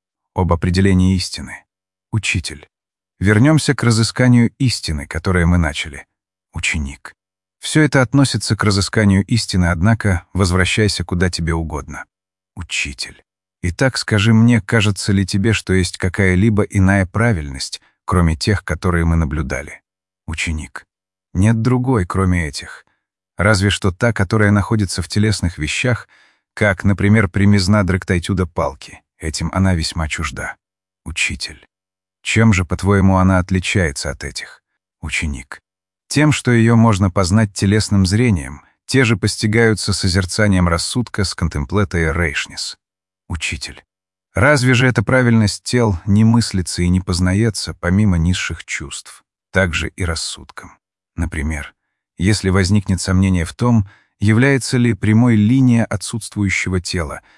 Об определении истины. Учитель. Вернемся к разысканию истины, которое мы начали. Ученик. Все это относится к разысканию истины, однако возвращайся куда тебе угодно. Учитель. Итак, скажи мне, кажется ли тебе, что есть какая-либо иная правильность, кроме тех, которые мы наблюдали? Ученик. Нет другой, кроме этих. Разве что та, которая находится в телесных вещах, как, например, примизна драктайтюда палки. Этим она весьма чужда. Учитель. Чем же, по-твоему, она отличается от этих? Ученик. Тем, что ее можно познать телесным зрением, те же постигаются созерцанием рассудка с контемплетой рейшнис. Учитель. Разве же эта правильность тел не мыслится и не познается помимо низших чувств, также и рассудком? Например, если возникнет сомнение в том, является ли прямой линия отсутствующего тела,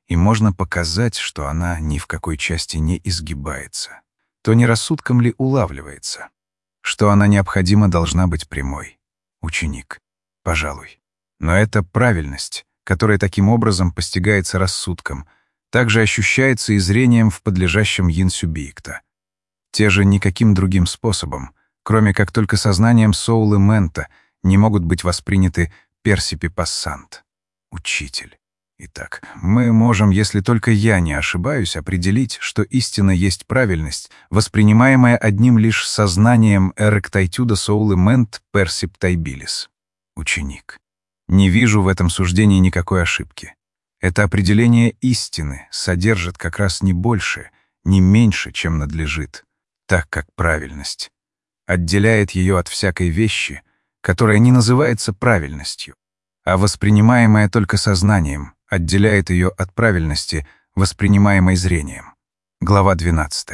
и можно показать, что она ни в какой части не изгибается, то не рассудком ли улавливается, что она необходимо должна быть прямой? Ученик. Пожалуй. Но это правильность, которая таким образом постигается рассудком, также ощущается и зрением в подлежащем йин-сюбъекта. Те же никаким другим способом, кроме как только сознанием соул и мента, не могут быть восприняты персипи пассант. Учитель. Итак, мы можем, если только я не ошибаюсь, определить, что истина есть правильность, воспринимаемая одним лишь сознанием эректайтюда соул и мент персип тайбилис. Ученик. Не вижу в этом суждении никакой ошибки. Это определение истины содержит как раз не больше, не меньше, чем надлежит, так как правильность отделяет ее от всякой вещи, которая не называется правильностью, а воспринимаемая только сознанием отделяет ее от правильности, воспринимаемой зрением. Глава 12.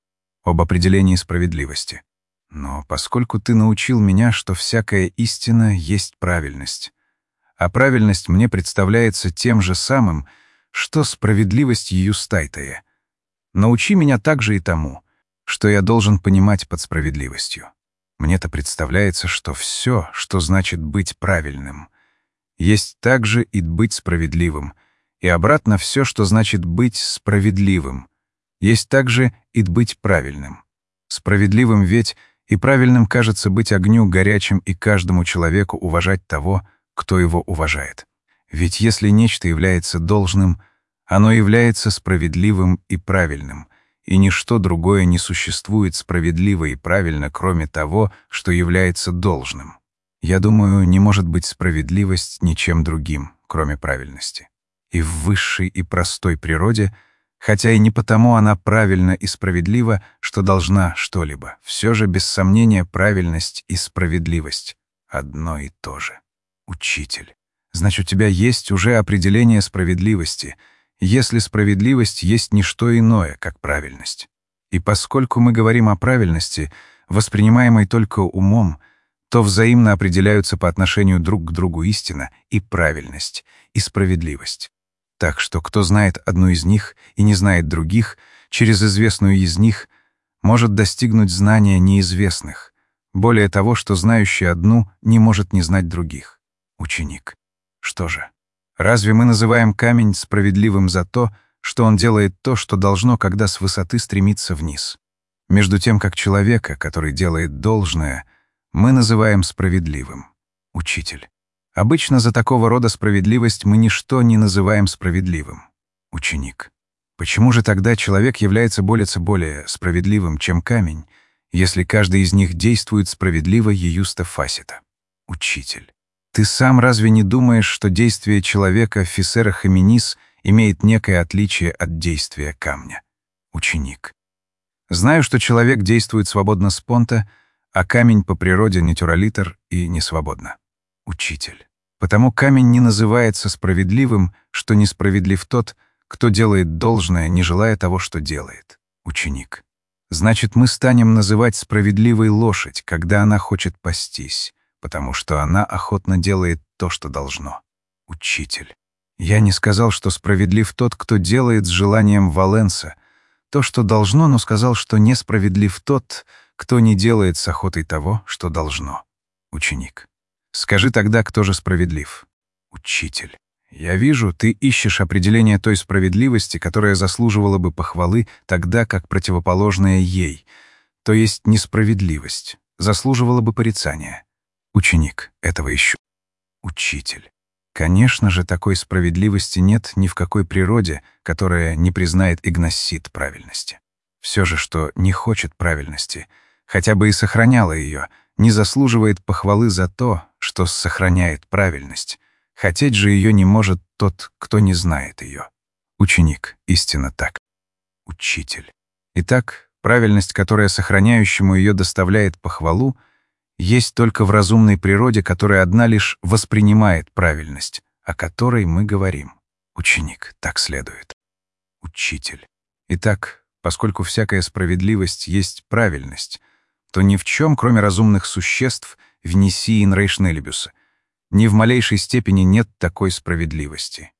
Об определении справедливости. Но поскольку ты научил меня, что всякая истина есть правильность, а правильность мне представляется тем же самым, что справедливость юстайтая, научи меня также и тому, что я должен понимать под справедливостью. Мне-то представляется, что все, что значит быть правильным, есть также и быть справедливым, и обратно все, что значит быть справедливым, есть также и быть правильным. Справедливым ведь и правильным кажется быть огню горячим и каждому человеку уважать того, кто его уважает. Ведь если нечто является должным, оно является справедливым и правильным, и ничто другое не существует справедливо и правильно, кроме того, что является должным. Я думаю, не может быть справедливость ничем другим, кроме правильности. И в высшей и простой природе, хотя и не потому она правильна и справедлива, что должна что-либо, все же без сомнения правильность и справедливость одно и то же. Учитель. Значит, у тебя есть уже определение справедливости, если справедливость есть не что иное, как правильность. И поскольку мы говорим о правильности, воспринимаемой только умом, то взаимно определяются по отношению друг к другу истина и правильность, и справедливость. Так что кто знает одну из них и не знает других, через известную из них может достигнуть знания неизвестных, более того, что знающий одну не может не знать других. Ученик. Что же? Разве мы называем камень справедливым за то, что он делает то, что должно, когда с высоты стремится вниз? Между тем, как человека, который делает должное, мы называем справедливым. Учитель. Обычно за такого рода справедливость мы ничто не называем справедливым. Ученик. Почему же тогда человек является более справедливым, чем камень, если каждый из них действует справедливо еюста фасита? Учитель. Ты сам разве не думаешь, что действие человека фисера хоминис имеет некое отличие от действия камня? Ученик. Знаю, что человек действует свободно спонта, а камень по природе натюралитер и не свободно. Учитель. Потому камень не называется справедливым, что несправедлив тот, кто делает должное, не желая того, что делает. Ученик. Значит, мы станем называть справедливой лошадь, когда она хочет пастись, потому что она охотно делает то, что должно. Учитель. Я не сказал, что справедлив тот, кто делает с желанием Валенса то, что должно, но сказал, что несправедлив тот, кто не делает с охотой того, что должно. Ученик. Скажи тогда, кто же справедлив? Учитель. Я вижу, ты ищешь определение той справедливости, которая заслуживала бы похвалы, тогда как противоположная ей, то есть несправедливость, заслуживала бы порицания. Ученик. Этого ищу. Учитель. Конечно же, такой справедливости нет ни в какой природе, которая не признает игносит правильности. Все же, что не хочет правильности, хотя бы и сохраняло ее, не заслуживает похвалы за то, что сохраняет правильность. Хотеть же ее не может тот, кто не знает ее. Ученик. Истинно так. Учитель. Итак, правильность, которая сохраняющему ее доставляет похвалу, есть только в разумной природе, которая одна лишь воспринимает правильность, о которой мы говорим. Ученик. Так следует. Учитель. Итак, поскольку всякая справедливость есть правильность, то ни в чем, кроме разумных существ, в Нисии Нрейшнелибюса, ни в малейшей степени нет такой справедливости.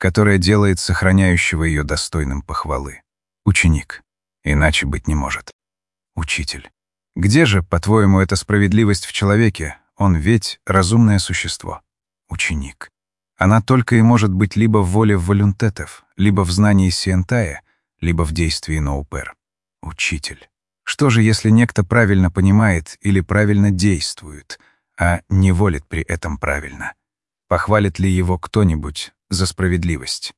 которое делает сохраняющего ее достойным похвалы. Ученик. Иначе быть не может. Учитель. Где же, по-твоему, эта справедливость в человеке? Он ведь разумное существо. Ученик. Она только и может быть либо в воле волюнтетов, либо в знании сиентая, либо в действии ноупер. Учитель. Что же, если некто правильно понимает или правильно действует, а не волит при этом правильно? Похвалит ли его кто-нибудь за справедливость?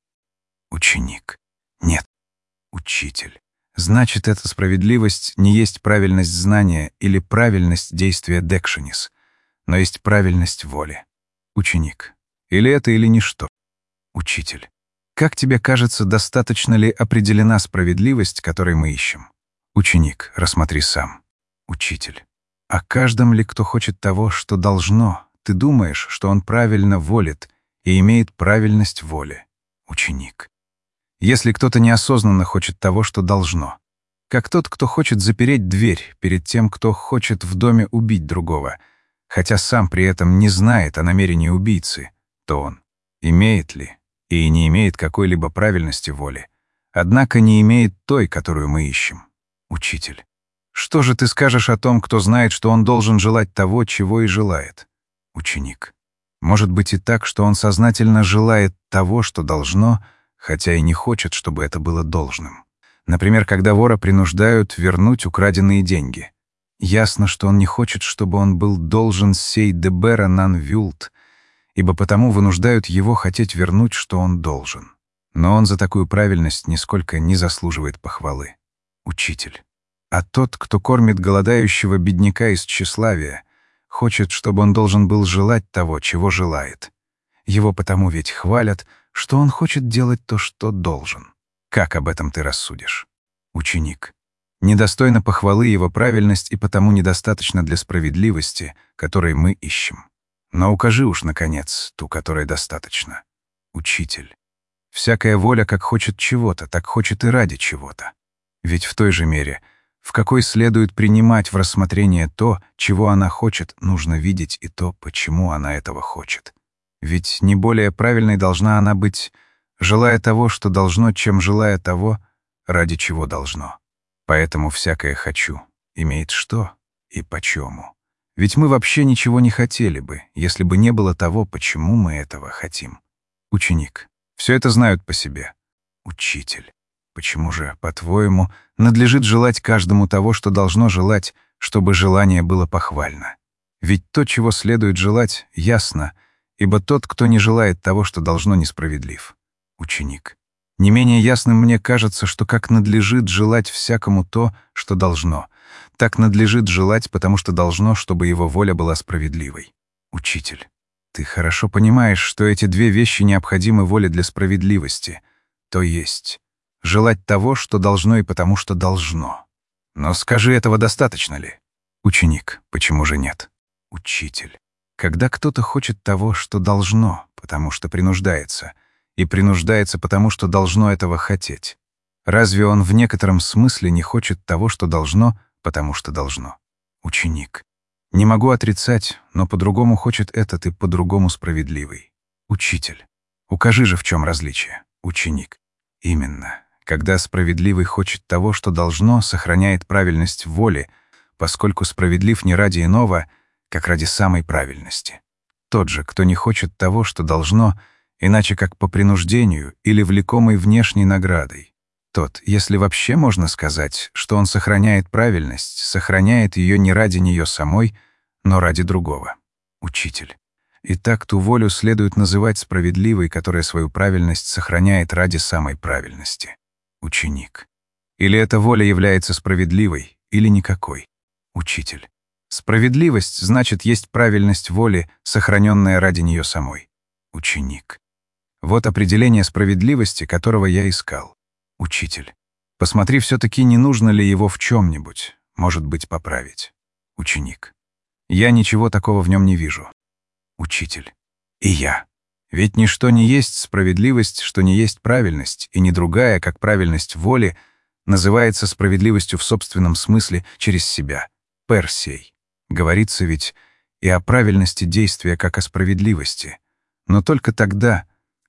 Ученик. Нет. Учитель. Значит, эта справедливость не есть правильность знания или правильность действия декшенис, но есть правильность воли. Ученик. Или это, или ничто. Учитель. Как тебе кажется, достаточно ли определена справедливость, которой мы ищем? Ученик. Рассмотри сам. Учитель. О каждом ли, кто хочет того, что должно, ты думаешь, что он правильно волит и имеет правильность воли? Ученик. Если кто-то неосознанно хочет того, что должно, как тот, кто хочет запереть дверь перед тем, кто хочет в доме убить другого, хотя сам при этом не знает о намерении убийцы, то он имеет ли и не имеет какой-либо правильности воли, однако не имеет той, которую мы ищем. Учитель. Что же ты скажешь о том, кто знает, что он должен желать того, чего и желает? Ученик. Может быть и так, что он сознательно желает того, что должно, хотя и не хочет, чтобы это было должным. Например, когда вора принуждают вернуть украденные деньги. Ясно, что он не хочет, чтобы он был должен сей дебера нан вюлт, ибо потому вынуждают его хотеть вернуть, что он должен. Но он за такую правильность нисколько не заслуживает похвалы. Учитель. А тот, кто кормит голодающего бедняка из тщеславия, хочет, чтобы он должен был желать того, чего желает. Его потому ведь хвалят, что он хочет делать то, что должен. Как об этом ты рассудишь? Ученик. Недостойна похвалы его правильность и потому недостаточно для справедливости, которой мы ищем. Но укажи уж, наконец, ту, которой достаточно. Учитель. Всякая воля как хочет чего-то, так хочет и ради чего-то. Ведь в той же мере, в какой следует принимать в рассмотрение то, чего она хочет, нужно видеть и то, почему она этого хочет. Ведь не более правильной должна она быть, желая того, что должно, чем желая того, ради чего должно. Поэтому всякое «хочу» имеет что и почему. Ведь мы вообще ничего не хотели бы, если бы не было того, почему мы этого хотим. Ученик. Все это знают по себе. Учитель. Почему же, по-твоему, надлежит желать каждому того, что должно желать, чтобы желание было похвально? Ведь то, чего следует желать, ясно, ибо тот, кто не желает того, что должно, несправедлив. Ученик. Не менее ясным мне кажется, что как надлежит желать всякому то, что должно, так надлежит желать, потому что должно, чтобы его воля была справедливой. Учитель. Ты хорошо понимаешь, что эти две вещи необходимы воле для справедливости, то есть желать того, что должно и потому что должно. Но скажи, этого достаточно ли? Ученик. Почему же нет? Учитель. Когда кто-то хочет того, что должно, потому что принуждается, и принуждается потому, что должно этого хотеть, разве он в некотором смысле не хочет того, что должно, потому что должно? Ученик. Не могу отрицать, но по-другому хочет этот и по-другому справедливый. Учитель. Укажи же, в чем различие. Ученик. Именно. Когда справедливый хочет того, что должно, сохраняет правильность воли, поскольку справедлив не ради иного, как ради самой правильности. Тот же, кто не хочет того, что должно, иначе как по принуждению или влекомой внешней наградой. Тот, если вообще можно сказать, что он сохраняет правильность, сохраняет ее не ради нее самой, но ради другого. Учитель. Итак, ту волю следует называть справедливой, которая свою правильность сохраняет ради самой правильности. Ученик. Или эта воля является справедливой, или никакой. Учитель. Справедливость, значит, есть правильность воли, сохраненная ради нее самой. Ученик. Вот определение справедливости, которого я искал. Учитель. Посмотри все-таки, не нужно ли его в чем-нибудь, может быть, поправить. Ученик. Я ничего такого в нем не вижу. Учитель. И я. Ведь ничто не есть справедливость, что не есть правильность, и не другая, как правильность воли, называется справедливостью в собственном смысле через себя. Персей. Говорится ведь и о правильности действия, как о справедливости, но только тогда,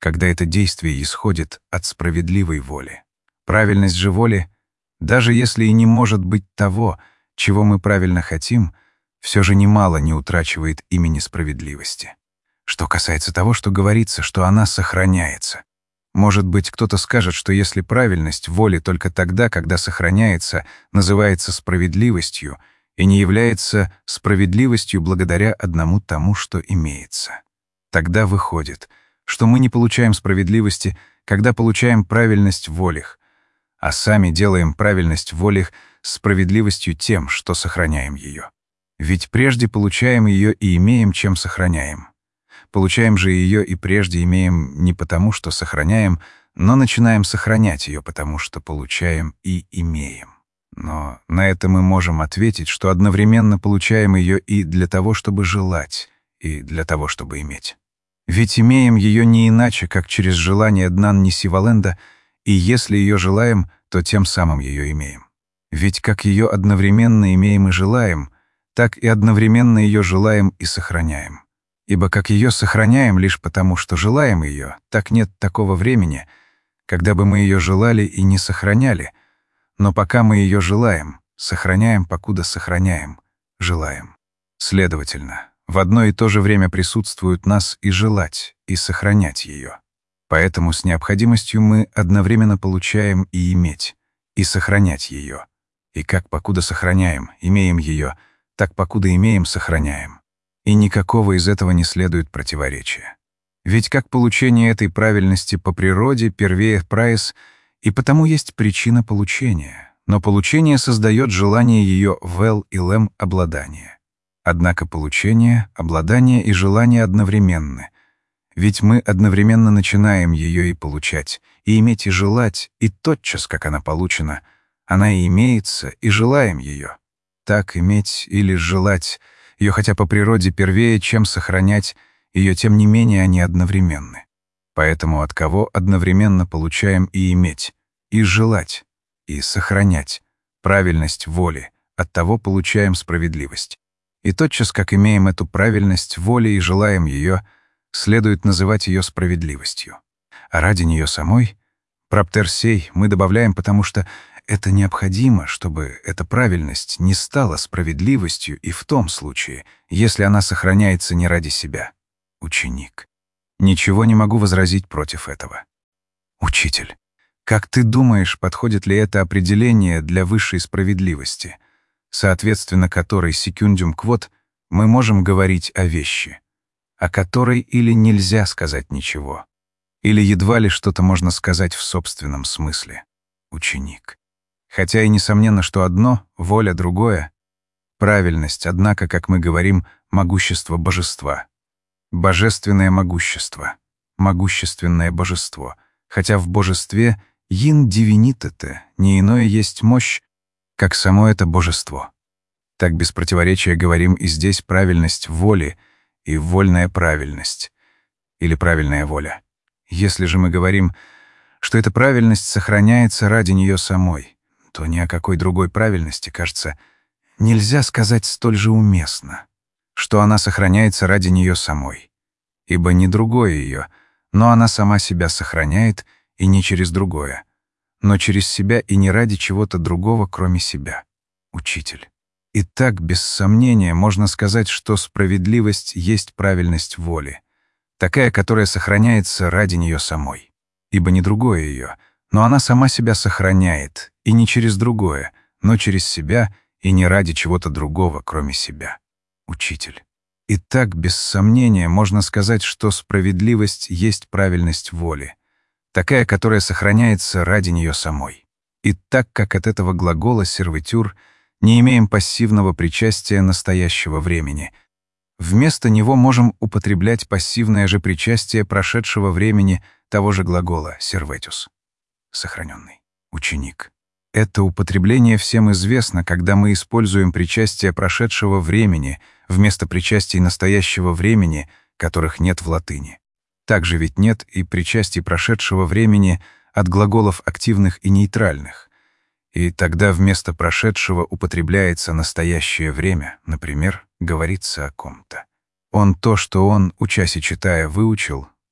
когда это действие исходит от справедливой воли. Правильность же воли, даже если и не может быть того, чего мы правильно хотим, все же немало не утрачивает имени справедливости. Что касается того, что говорится, что она сохраняется. Может быть, кто-то скажет, что если правильность воли только тогда, когда сохраняется, называется справедливостью и не является справедливостью благодаря одному тому, что имеется. Тогда выходит, что мы не получаем справедливости, когда получаем правильность в волях, а сами делаем правильность в волях справедливостью тем, что сохраняем ее. Ведь прежде получаем ее и имеем, чем сохраняем. Получаем же ее и прежде имеем не потому, что сохраняем, но начинаем сохранять ее, потому что получаем и имеем. Но на это мы можем ответить, что одновременно получаем ее и для того, чтобы желать, и для того, чтобы иметь. Ведь имеем ее не иначе, как через желание Днан-Нисиваленда, и если ее желаем, то тем самым ее имеем. Ведь как ее одновременно имеем и желаем, так и одновременно ее желаем и сохраняем. Ибо как ее сохраняем лишь потому, что желаем ее, так нет такого времени, когда бы мы ее желали и не сохраняли, но пока мы ее желаем, сохраняем, покуда сохраняем, желаем. Следовательно, в одно и то же время присутствуют нас и желать, и сохранять ее. Поэтому с необходимостью мы одновременно получаем и иметь, и сохранять ее. И как покуда сохраняем, имеем ее, так покуда имеем, сохраняем. И никакого из этого не следует противоречия. Ведь как получение этой правильности по природе первее праис, и потому есть причина получения, но получение создает желание ее вел и лем обладания. Однако получение, обладание и желание одновременны, ведь мы одновременно начинаем ее и получать, и иметь и желать, и тотчас, как она получена, она и имеется, и желаем ее. Так иметь или желать ее, хотя по природе первее, чем сохранять ее, тем не менее они одновременны. Поэтому от кого одновременно получаем и иметь, и желать, и сохранять правильность воли, от того получаем справедливость. И тотчас, как имеем эту правильность воли и желаем ее, следует называть ее справедливостью. А ради нее самой, праптерсей, мы добавляем, потому что это необходимо, чтобы эта правильность не стала справедливостью и в том случае, если она сохраняется не ради себя. Ученик. Ничего не могу возразить против этого. Учитель. Как ты думаешь, подходит ли это определение для высшей справедливости, соответственно которой секундум квот мы можем говорить о вещи, о которой или нельзя сказать ничего, или едва ли что-то можно сказать в собственном смысле? Ученик. Хотя и несомненно, что одно — воля, другое — правильность, однако, как мы говорим, могущество божества. Божественное могущество, могущественное божество, хотя в божестве «ин дивинитете» не иное есть мощь, как само это божество. Так без противоречия говорим и здесь правильность воли и вольная правильность, или правильная воля. Если же мы говорим, что эта правильность сохраняется ради нее самой, то ни о какой другой правильности, кажется, нельзя сказать столь же уместно, что она сохраняется ради нее самой. Ибо не другое ее, но она сама себя сохраняет и не через другое, но через себя и не ради чего-то другого, кроме себя. Учитель. И так, без сомнения, можно сказать, что справедливость есть правильность воли, такая, которая сохраняется ради нее самой. Ибо не другое ее, но она сама себя сохраняет, и не через другое, но через себя и не ради чего-то другого, кроме себя. Учитель. И так, без сомнения, можно сказать, что справедливость есть правильность воли, такая, которая сохраняется ради нее самой. И так как от этого глагола «сервитюр» не имеем пассивного причастия настоящего времени, вместо него можем употреблять пассивное же причастие прошедшего времени того же глагола «серветюс». Сохраненный. Ученик. Это употребление всем известно, когда мы используем причастие прошедшего времени вместо причастий настоящего времени, которых нет в латыни. Также ведь нет и причастий прошедшего времени от глаголов активных и нейтральных. И тогда вместо прошедшего употребляется настоящее время, например, говорится о ком-то. Он то, что он, учась и читая, выучил,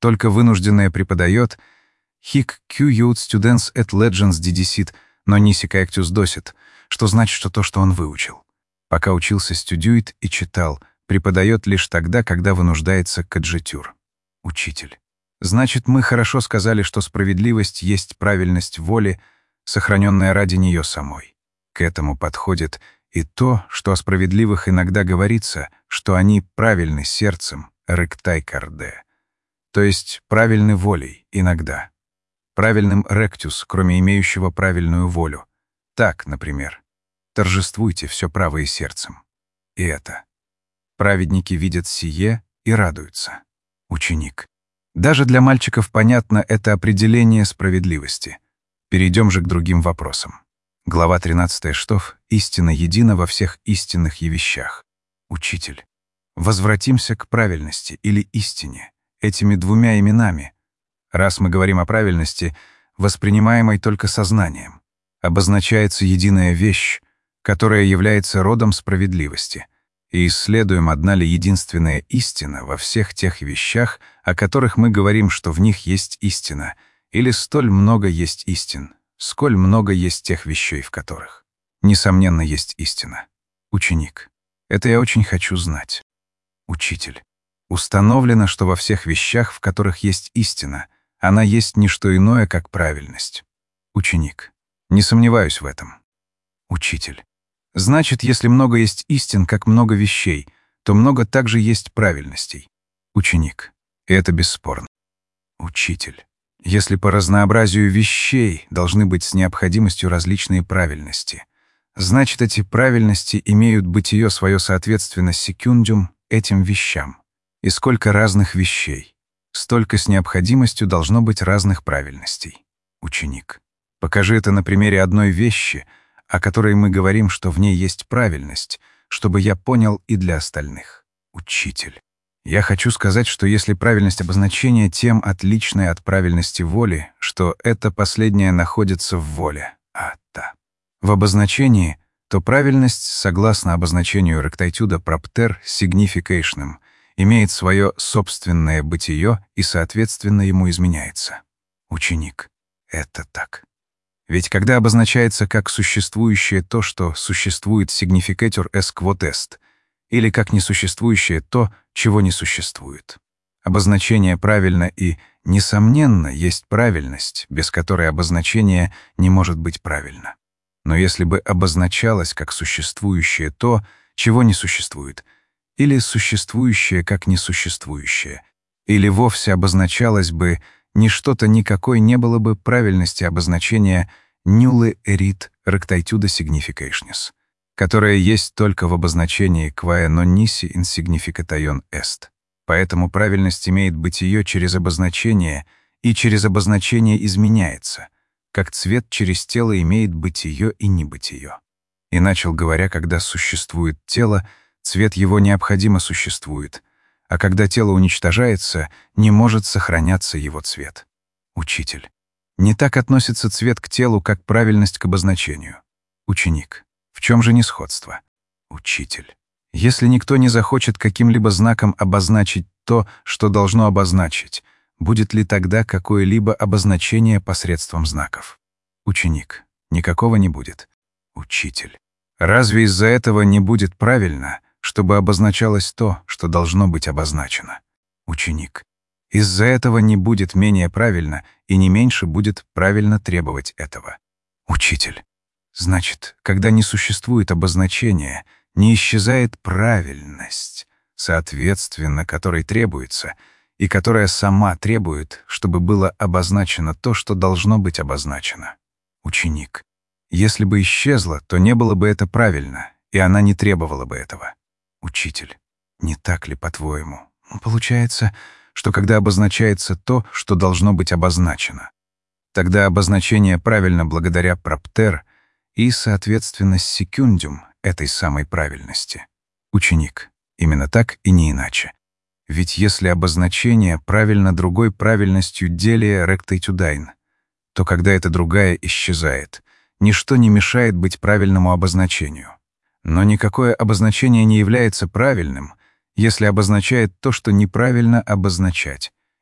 только вынужденное преподает, «Hic cuiut students et legens didicit, но nisi caectus docet», что значит, что то, что он выучил. Пока учился, студиует и читал, преподает лишь тогда, когда вынуждается каджетюр. Учитель. Значит, мы хорошо сказали, что справедливость есть правильность воли, сохраненная ради нее самой. К этому подходит и то, что о справедливых иногда говорится, что они правильны сердцем, ректай карде, то есть правильны волей иногда. Правильным ректюс, кроме имеющего правильную волю. Так, например, торжествуйте все правое сердцем. И это. Праведники видят сие и радуются. Ученик. Даже для мальчиков понятно это определение справедливости. Перейдем же к другим вопросам. Глава 13 Штоф. Истина едина во всех истинных вещах. Учитель. Возвратимся к правильности или истине, этими двумя именами. Раз мы говорим о правильности, воспринимаемой только сознанием, обозначается единая вещь, которая является родом справедливости, и исследуем, одна ли единственная истина во всех тех вещах, о которых мы говорим, что в них есть истина, или столь много есть истин, сколь много есть тех вещей, в которых, несомненно, есть истина. Ученик. Это я очень хочу знать. Учитель. Установлено, что во всех вещах, в которых есть истина, она есть не что иное, как правильность. Ученик. Не сомневаюсь в этом. Учитель. Значит, если много есть истин, как много вещей, то много также есть правильностей. Ученик. И это бесспорно. Учитель. Если по разнообразию вещей должны быть с необходимостью различные правильности, значит, эти правильности имеют бытие свое соответственно секундум этим вещам. И сколько разных вещей, столько с необходимостью должно быть разных правильностей. Ученик. Покажи это на примере одной вещи, о которой мы говорим, что в ней есть правильность, чтобы я понял и для остальных. Учитель. Я хочу сказать, что если правильность обозначения тем отличная от правильности воли, что это последнее находится в воле, в обозначении, то правильность, согласно обозначению ректайтюда проптер significationem, имеет свое собственное бытие и, соответственно, ему изменяется. Ученик. Это так. Ведь когда обозначается как существующее то, что существует significatur est quod est, или как несуществующее то, чего не существует. Обозначение правильно и, несомненно, есть правильность, без которой обозначение не может быть правильно. Но если бы обозначалось как существующее то, чего не существует, или существующее как несуществующее, или вовсе обозначалось бы ни что-то никакой, не было бы правильности обозначения nulle erit rectitude significationis, которое есть только в обозначении quae non nisi insignificataion est. Поэтому правильность имеет бытие через обозначение и через обозначение изменяется, как цвет через тело имеет бытие и небытие. И начал говоря, когда существует тело, цвет его необходимо существует, а когда тело уничтожается, не может сохраняться его цвет. Учитель. Не так относится цвет к телу, как правильность к обозначению. Ученик. В чем же несходство? Учитель. Если никто не захочет каким-либо знаком обозначить то, что должно обозначить, будет ли тогда какое-либо обозначение посредством знаков? Ученик. Никакого не будет. Учитель. Разве из-за этого не будет правильно, чтобы обозначалось то, что должно быть обозначено? Ученик. Из-за этого не будет менее правильно и не меньше будет правильно требовать этого. Учитель. Значит, когда не существует обозначения, не исчезает правильность, соответственно, которой требуется, и которая сама требует, чтобы было обозначено то, что должно быть обозначено. Ученик. Если бы исчезла, то не было бы это правильно, и она не требовала бы этого. Учитель. Не так ли, по-твоему? Получается, что когда обозначается то, что должно быть обозначено, тогда обозначение правильно благодаря проптер и, соответственно, секундум этой самой правильности. Ученик. Именно так и не иначе. Ведь если обозначение правильно другой правильностью делия ректайтюдайн, то когда эта другая исчезает, ничто не мешает быть правильному обозначению. Но никакое обозначение не является правильным, если обозначает то, что неправильно обозначать,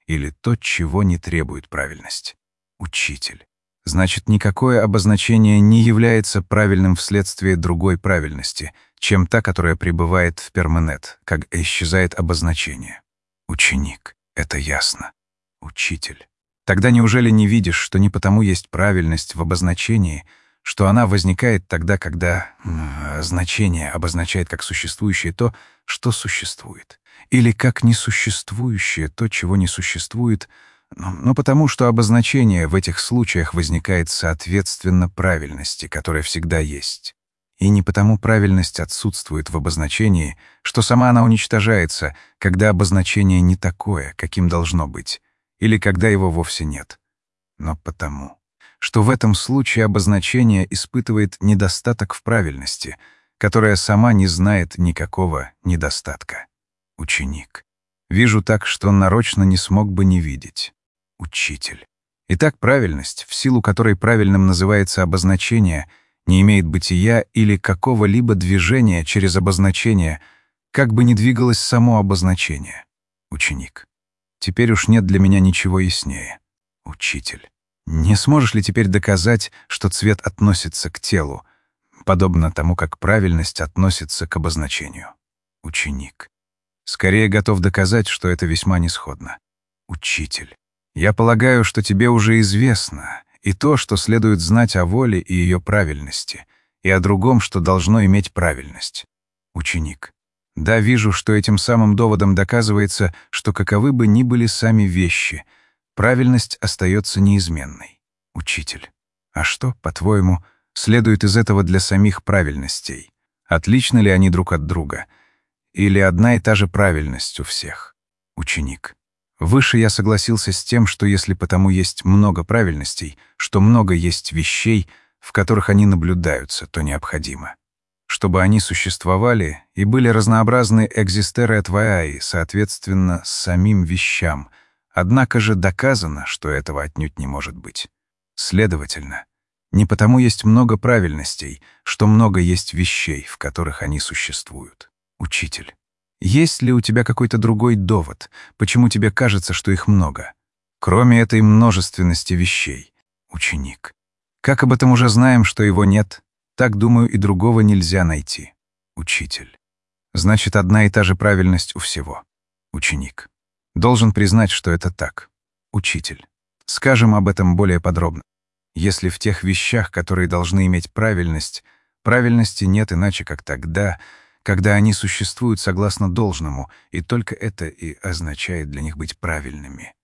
или то, чего не требует правильность. Учитель. Значит, никакое обозначение не является правильным вследствие другой правильности, чем та, которая пребывает в перманент, как исчезает обозначение. Ученик. Это ясно. Учитель. Тогда неужели не видишь, что не потому есть правильность в обозначении, что она возникает тогда, когда значение обозначает как существующее то, что существует, или как несуществующее то, чего не существует, но потому что обозначение в этих случаях возникает соответственно правильности, которая всегда есть. И не потому правильность отсутствует в обозначении, что сама она уничтожается, когда обозначение не такое, каким должно быть, или когда его вовсе нет, но потому, что в этом случае обозначение испытывает недостаток в правильности, которая сама не знает никакого недостатка. Ученик. Вижу так, что он нарочно не смог бы не видеть. Учитель. Итак, правильность, в силу которой правильным называется обозначение, не имеет бытия или какого-либо движения через обозначение, как бы ни двигалось само обозначение. Ученик. Теперь уж нет для меня ничего яснее. Учитель. Не сможешь ли теперь доказать, что цвет относится к телу, подобно тому, как правильность относится к обозначению? Ученик. Скорее готов доказать, что это весьма несходно. Учитель. Я полагаю, что тебе уже известно и то, что следует знать о воле и ее правильности, и о другом, что должно иметь правильность. Ученик. Да, вижу, что этим самым доводом доказывается, что каковы бы ни были сами вещи, правильность остается неизменной. Учитель. А что, по-твоему, следует из этого для самих правильностей? Отличны ли они друг от друга? Или одна и та же правильность у всех? Ученик. Выше я согласился с тем, что если потому есть много правильностей, что много есть вещей, в которых они наблюдаются, то необходимо, чтобы они существовали и были разнообразны экзистеры et vaiae, соответственно, самим вещам. Однако же доказано, что этого отнюдь не может быть. Следовательно, не потому есть много правильностей, что много есть вещей, в которых они существуют. Учитель. Есть ли у тебя какой-то другой довод, почему тебе кажется, что их много, кроме этой множественности вещей? Ученик. Как об этом уже знаем, что его нет, так, думаю, и другого нельзя найти. Учитель. Значит, одна и та же правильность у всего. Ученик. Должен признать, что это так. Учитель. Скажем об этом более подробно. Если в тех вещах, которые должны иметь правильность, правильности нет иначе, как тогда, когда они существуют согласно должному, и только это и означает для них быть правильными,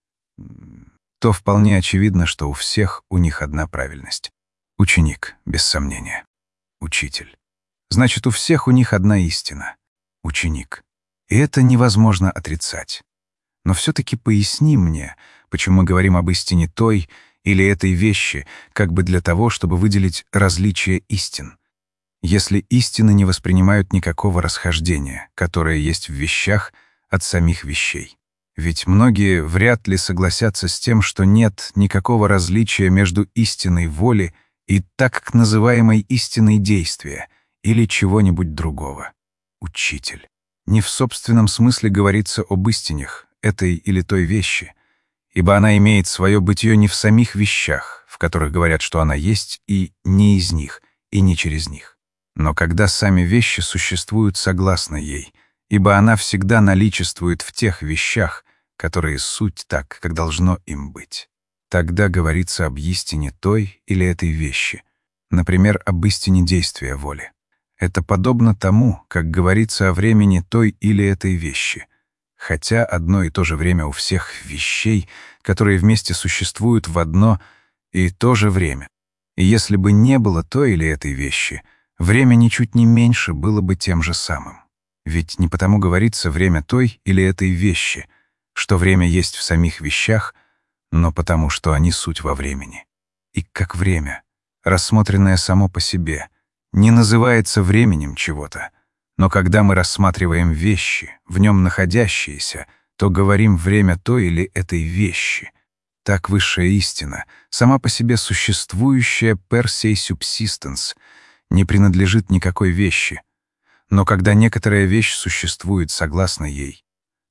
то вполне очевидно, что у них одна правильность. Ученик, без сомнения. Учитель. Значит, у всех у них одна истина. Ученик. И это невозможно отрицать. Но все-таки поясни мне, почему мы говорим об истине той или этой вещи, как бы для того, чтобы выделить различие истин. Если истины не воспринимают никакого расхождения, которое есть в вещах от самих вещей. Ведь многие вряд ли согласятся с тем, что нет никакого различия между истиной воли и так называемой истиной действия или чего-нибудь другого. Учитель. Не в собственном смысле говорится об истинах этой или той вещи, ибо она имеет свое бытие не в самих вещах, в которых говорят, что она есть, и не из них, и не через них. Но когда сами вещи существуют согласно ей, ибо она всегда наличествует в тех вещах, которые суть так, как должно им быть. Тогда говорится об истине той или этой вещи, например, об истине действия воли. Это подобно тому, как говорится о времени той или этой вещи, хотя одно и то же время у всех вещей, которые вместе существуют в одно и то же время. И если бы не было той или этой вещи, время ничуть не меньше было бы тем же самым. Ведь не потому говорится время той или этой вещи, что время есть в самих вещах, но потому что они суть во времени. И как время, рассмотренное само по себе, не называется временем чего-то, но когда мы рассматриваем вещи, в нем находящиеся, то говорим время той или этой вещи. Так высшая истина, сама по себе существующая per se subsistens, не принадлежит никакой вещи. Но когда некоторая вещь существует согласно ей,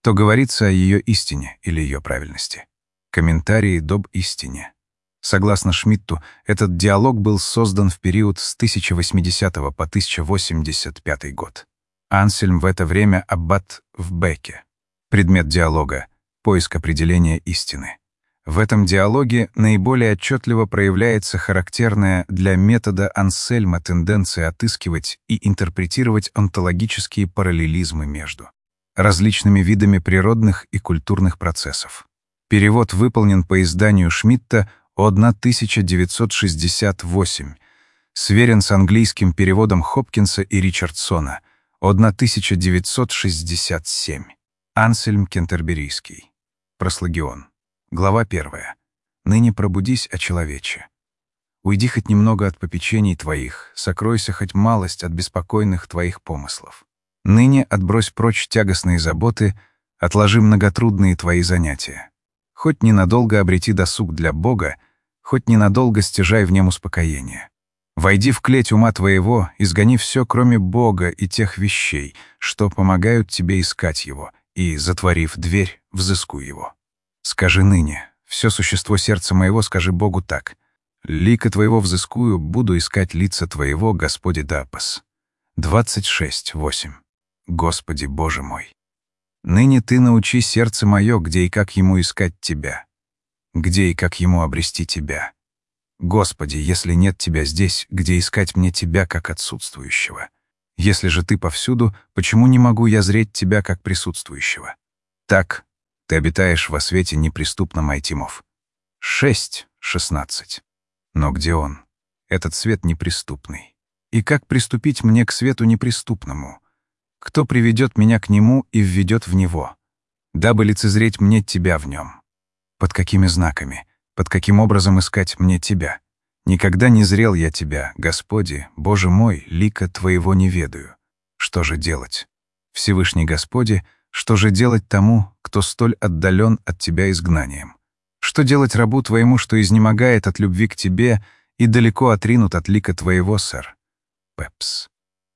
то говорится о ее истине или ее правильности. Комментарии доб истине. Согласно Шмидту, этот диалог был создан в период с 1080 по 1085 год. Ансельм в это время аббат в Беке. Предмет диалога — поиск определения истины. В этом диалоге наиболее отчетливо проявляется характерная для метода Ансельма тенденция отыскивать и интерпретировать онтологические параллелизмы между различными видами природных и культурных процессов. Перевод выполнен по изданию Шмидта 1968, сверен с английским переводом Хопкинса и Ричардсона 1967. Ансельм Кентерберийский. Прослогион. Глава 1. «Ныне пробудись, о человече. Уйди хоть немного от попечений твоих, сокройся хоть малость от беспокойных твоих помыслов. Ныне отбрось прочь тягостные заботы, отложи многотрудные твои занятия. Хоть ненадолго обрети досуг для Бога, хоть ненадолго стяжай в нем успокоение. Войди в клеть ума твоего, изгони все, кроме Бога и тех вещей, что помогают тебе искать Его, и, затворив дверь, взыскуй Его. Скажи ныне, все существо сердца моего скажи Богу так: лика твоего взыскую, буду искать лица твоего, Господи Дапас. 26:8. Господи Боже мой! Ныне ты научи сердце мое, где и как ему искать тебя, где и как ему обрести тебя. Господи, если нет тебя здесь, где искать мне тебя как отсутствующего? Если же ты повсюду, почему не могу я зреть тебя как присутствующего? Так, ты обитаешь во свете неприступном Айтимов. 6:16. Но где он? Этот свет неприступный. И как приступить мне к свету неприступному? Кто приведет меня к нему и введет в него, дабы лицезреть мне тебя в нем? Под какими знаками, под каким образом искать мне тебя? Никогда не зрел я тебя, Господи, Боже мой, лика твоего не ведаю. Что же делать? Всевышний Господи, что же делать тому, кто столь отдален от тебя изгнанием? Что делать рабу твоему, что изнемогает от любви к тебе и далеко отринут от лика твоего, сэр? Пепс.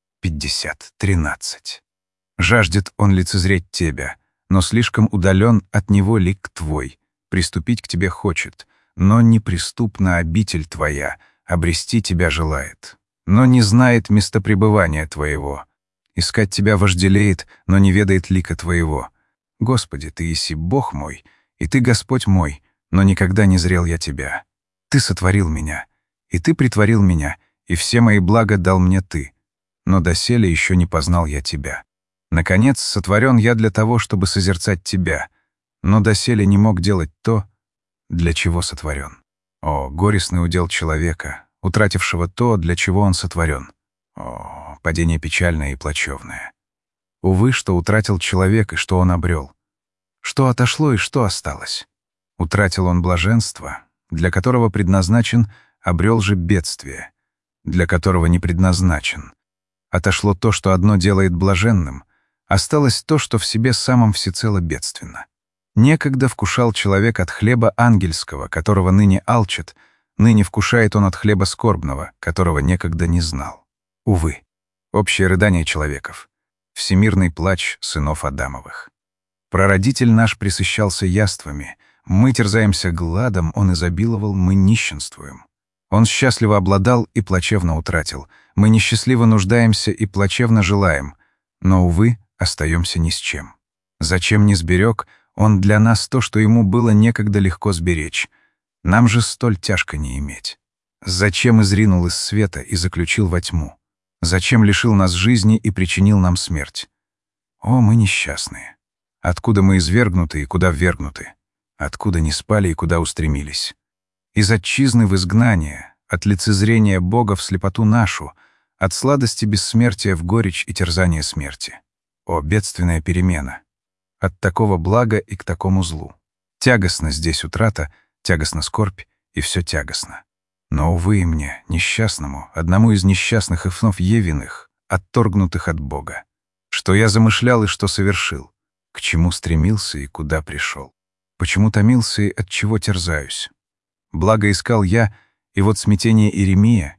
50:13. Жаждет он лицезреть тебя, но слишком удален от него лик твой. Приступить к тебе хочет, но неприступна обитель твоя, обрести тебя желает, но не знает местопребывания твоего. Искать тебя вожделеет, но не ведает лика твоего. Господи, ты еси Бог мой, и ты Господь мой, но никогда не зрел я тебя. Ты сотворил меня, и ты притворил меня, и все мои блага дал мне ты. Но доселе еще не познал я тебя. Наконец, сотворен я для того, чтобы созерцать тебя, но доселе не мог делать то, для чего сотворен. О, горестный удел человека, утратившего то, для чего он сотворен. О, падение печальное и плачевное. Увы, что утратил человек и что он обрел. Что отошло и что осталось. Утратил он блаженство, для которого предназначен, обрел же бедствие, для которого не предназначен. Отошло то, что одно делает блаженным, осталось то, что в себе самом всецело бедственно. Некогда вкушал человек от хлеба ангельского, которого ныне алчит, ныне вкушает он от хлеба скорбного, которого некогда не знал. Увы, общее рыдание человеков, всемирный плач сынов Адамовых. Прародитель наш пресыщался яствами, мы терзаемся гладом, он изобиловал, мы нищенствуем. Он счастливо обладал и плачевно утратил, мы несчастливо нуждаемся и плачевно желаем, но, увы, остаемся ни с чем. Зачем не сберег он для нас то, что ему было некогда легко сберечь? Нам же столь тяжко не иметь. Зачем изринул из света и заключил во тьму? Зачем лишил нас жизни и причинил нам смерть? О, мы несчастные! Откуда мы извергнуты и куда ввергнуты? Откуда не спали и куда устремились? Из отчизны в изгнание, от лицезрения Бога в слепоту нашу, от сладости бессмертия в горечь и терзание смерти. О, бедственная перемена! От такого блага и к такому злу. Тягостна здесь утрата, тягостна скорбь, и все тягостно. Но, увы, и мне, несчастному, одному из несчастных и вновь Евиных, отторгнутых от Бога. Что я замышлял и что совершил, к чему стремился и куда пришел. Почему томился и от чего терзаюсь? Благо искал я, и вот смятение Иеремия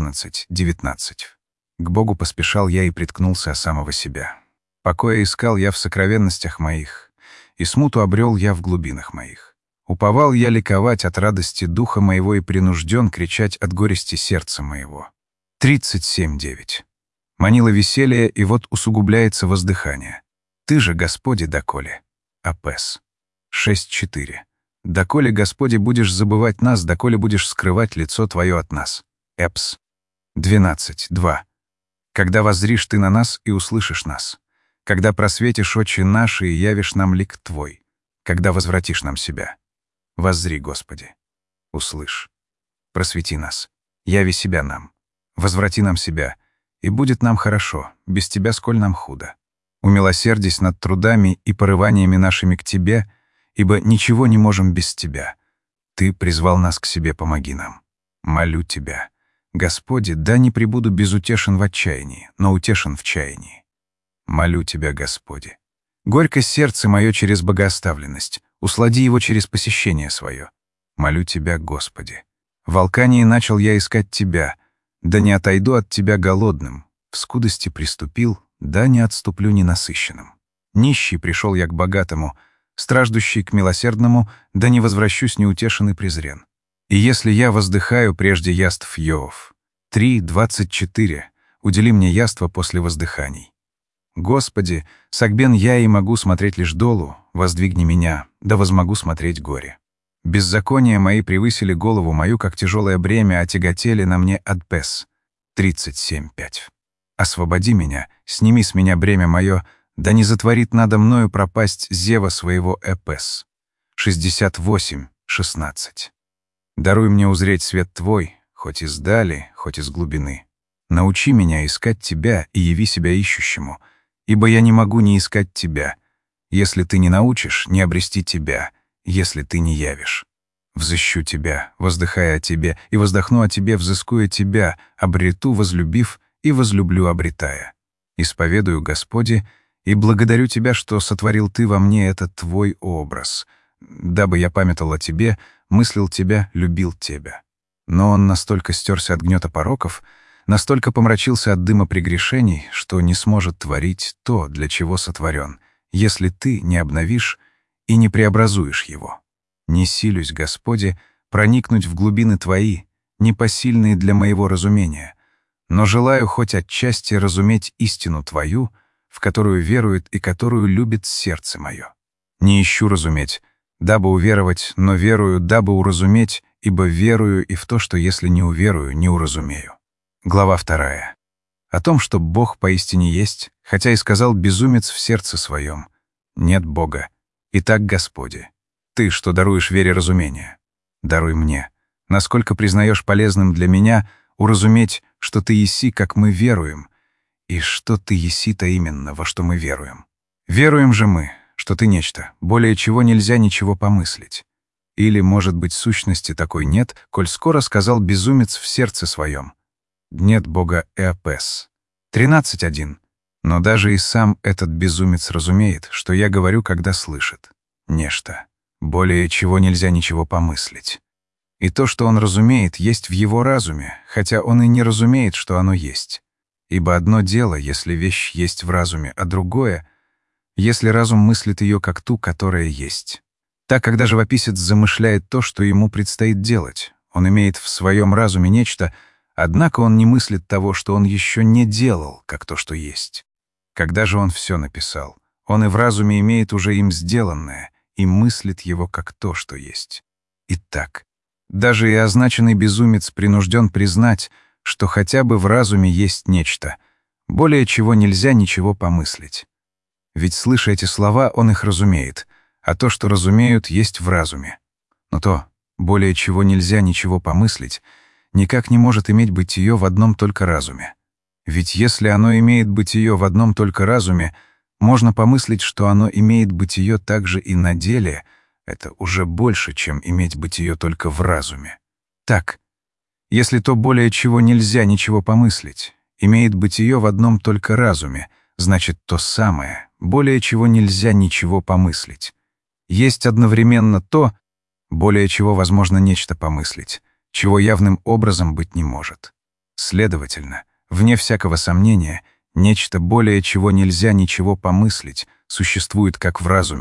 14:19. К Богу поспешал я и приткнулся о самого себя. Покоя искал я в сокровенностях моих, и смуту обрел я в глубинах моих. Уповал я ликовать от радости духа моего и принужден кричать от горести сердца моего. 37:9. Манило веселье, и вот усугубляется воздыхание. Ты же, Господи, доколе. Апес. 6:4. Доколе, Господи, будешь забывать нас, доколе будешь скрывать лицо Твое от нас. Эпс. 12:2. Когда воззришь Ты на нас и услышишь нас. Когда просветишь очи наши и явишь нам лик Твой. Когда возвратишь нам себя. Воззри, Господи. Услышь. Просвети нас. Яви себя нам. Возврати нам себя. И будет нам хорошо, без Тебя сколь нам худо. Умилосердись над трудами и порываниями нашими к Тебе, ибо ничего не можем без Тебя. Ты призвал нас к себе, помоги нам. Молю Тебя. Господи, да не пребуду безутешен в отчаянии, но утешен в чаянии. Молю Тебя, Господи. Горько сердце мое через богооставленность, услади его через посещение свое. Молю Тебя, Господи. В алкании начал я искать Тебя, да не отойду от Тебя голодным, в скудости приступил, да не отступлю ненасыщенным. Нищий пришел я к богатому, страждущий к милосердному, да не возвращусь неутешен и презрен. И если я воздыхаю прежде яств Йов. 3:24. Удели мне яство после воздыханий. Господи, согбен я и могу смотреть лишь долу, воздвигни меня, да возмогу смотреть горе. Беззакония мои превысили голову мою, как тяжелое бремя, отяготели на мне адпес. 37:5. Освободи меня, сними с меня бремя мое, да не затворит надо мною пропасть зева своего эпес. 68:16. Даруй мне узреть свет Твой, хоть издали, хоть из глубины. Научи меня искать Тебя и яви себя ищущему, ибо я не могу не искать Тебя. Если Ты не научишь, не обрести Тебя, если Ты не явишь. Взыщу Тебя, воздыхая о Тебе, и воздохну о Тебе, взыскуя Тебя, обрету, возлюбив, и возлюблю, обретая. Исповедую, Господи, и благодарю Тебя, что сотворил Ты во мне этот Твой образ, дабы я памятал о Тебе, мыслил Тебя, любил Тебя. Но он настолько стерся от гнета пороков, настолько помрачился от дыма прегрешений, что не сможет творить то, для чего сотворен, если Ты не обновишь и не преобразуешь его. Не силюсь, Господи, проникнуть в глубины Твои, непосильные для моего разумения, но желаю хоть отчасти разуметь истину Твою, в которую верует и которую любит сердце мое. Не ищу разуметь, дабы уверовать, но верую, дабы уразуметь, ибо верую и в то, что если не уверую, не уразумею. Глава 2. О том, что Бог поистине есть, хотя и сказал безумец в сердце своем: «Нет Бога». Итак, Господи, Ты, что даруешь вере разумение, даруй мне, насколько признаешь полезным для меня, уразуметь, что Ты еси, как мы веруем, и что Ты еси-то именно, во что мы веруем. Веруем же мы, что Ты нечто, более чего нельзя ничего помыслить. Или, может быть, сущности такой нет, коль скоро сказал безумец в сердце своем: «Нет Бога Эопес». 13:1. Но даже и сам этот безумец разумеет, что я говорю, когда слышит. Нечто, более чего нельзя ничего помыслить. И то, что он разумеет, есть в его разуме, хотя он и не разумеет, что оно есть. Ибо одно дело, если вещь есть в разуме, а другое, если разум мыслит ее как ту, которая есть. Так, когда живописец замышляет то, что ему предстоит делать, он имеет в своем разуме нечто, однако он не мыслит того, что он еще не делал, как то, что есть. Когда же он все написал, он и в разуме имеет уже им сделанное и мыслит его как то, что есть. Итак, даже и означенный безумец принужден признать, что хотя бы в разуме есть нечто, более чего нельзя ничего помыслить. Ведь, слыша эти слова, он их разумеет, а то, что разумеют, есть в разуме. Но то, более чего нельзя ничего помыслить, никак не может иметь бытие в одном только разуме. Ведь если оно имеет бытие в одном только разуме, можно помыслить, что оно имеет бытие также и на деле. Это уже больше, чем иметь бытие только в разуме. Так, если то, более чего нельзя ничего помыслить, имеет бытие в одном только разуме, значит, то самое, более чего нельзя ничего помыслить. Есть одновременно то, более чего возможно нечто помыслить, чего явным образом быть не может. Следовательно, вне всякого сомнения, нечто, более чего нельзя ничего помыслить, существует как в разуме,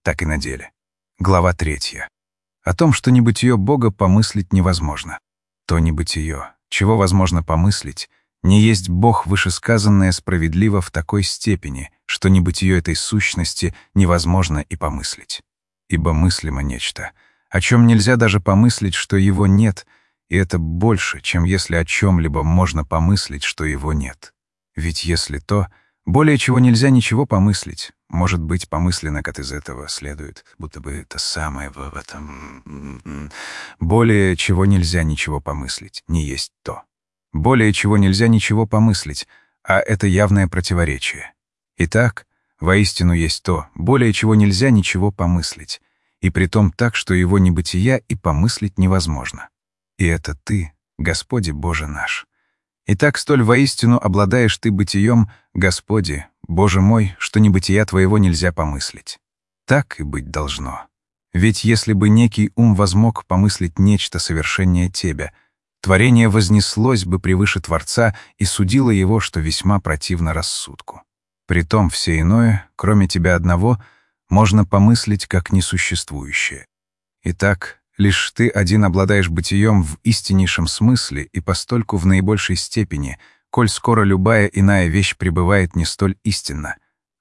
так и на деле. Глава 3. О том, что небытие Бога помыслить невозможно. То небытие, чего возможно помыслить, не есть Бог вышесказанное справедливо в такой степени, что небытие этой сущности невозможно и помыслить. Ибо мыслимо нечто, о чем нельзя даже помыслить, что его нет, и это больше, чем если о чем-либо можно помыслить, что его нет. Ведь если то, более чего нельзя ничего помыслить, может быть помыслено, как из этого следует, будто бы это самое в этом... Более чего нельзя ничего помыслить, не есть то. Более чего нельзя ничего помыслить, а это явное противоречие. Итак, воистину есть то, более чего нельзя ничего помыслить, и притом так, что его небытия и помыслить невозможно. И это Ты, Господи Боже наш. Итак, столь воистину обладаешь Ты бытием, Господи, Боже мой, что небытия Твоего нельзя помыслить. Так и быть должно. Ведь если бы некий ум возмог помыслить нечто совершеннее Тебя, творение вознеслось бы превыше Творца и судило его, что весьма противно рассудку. Притом все иное, кроме Тебя одного, можно помыслить как несуществующее. Итак, лишь Ты один обладаешь бытием в истиннейшем смысле и постольку в наибольшей степени, коль скоро любая иная вещь пребывает не столь истинно,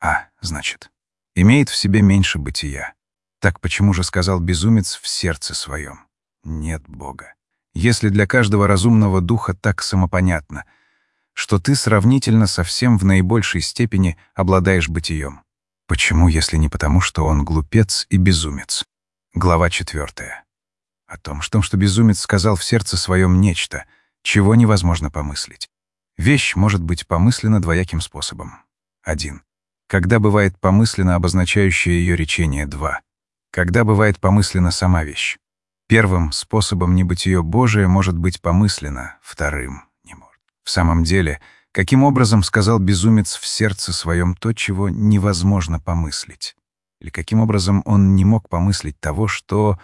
значит, имеет в себе меньше бытия. Так почему же сказал безумец в сердце своем? Нет Бога. Если для каждого разумного духа так самопонятно, что ты сравнительно со всем в наибольшей степени обладаешь бытием. Почему, если не потому, что он глупец и безумец? Глава 4. О том, что безумец сказал в сердце своем нечто, чего невозможно помыслить. Вещь может быть помыслена двояким способом. 1. Когда бывает помыслено обозначающее ее речение 2. Когда бывает помыслена сама вещь. Первым способом небытие Божие может быть помыслено, вторым не может. В самом деле, каким образом сказал безумец в сердце своем то, чего невозможно помыслить? Или каким образом он не мог помыслить того, что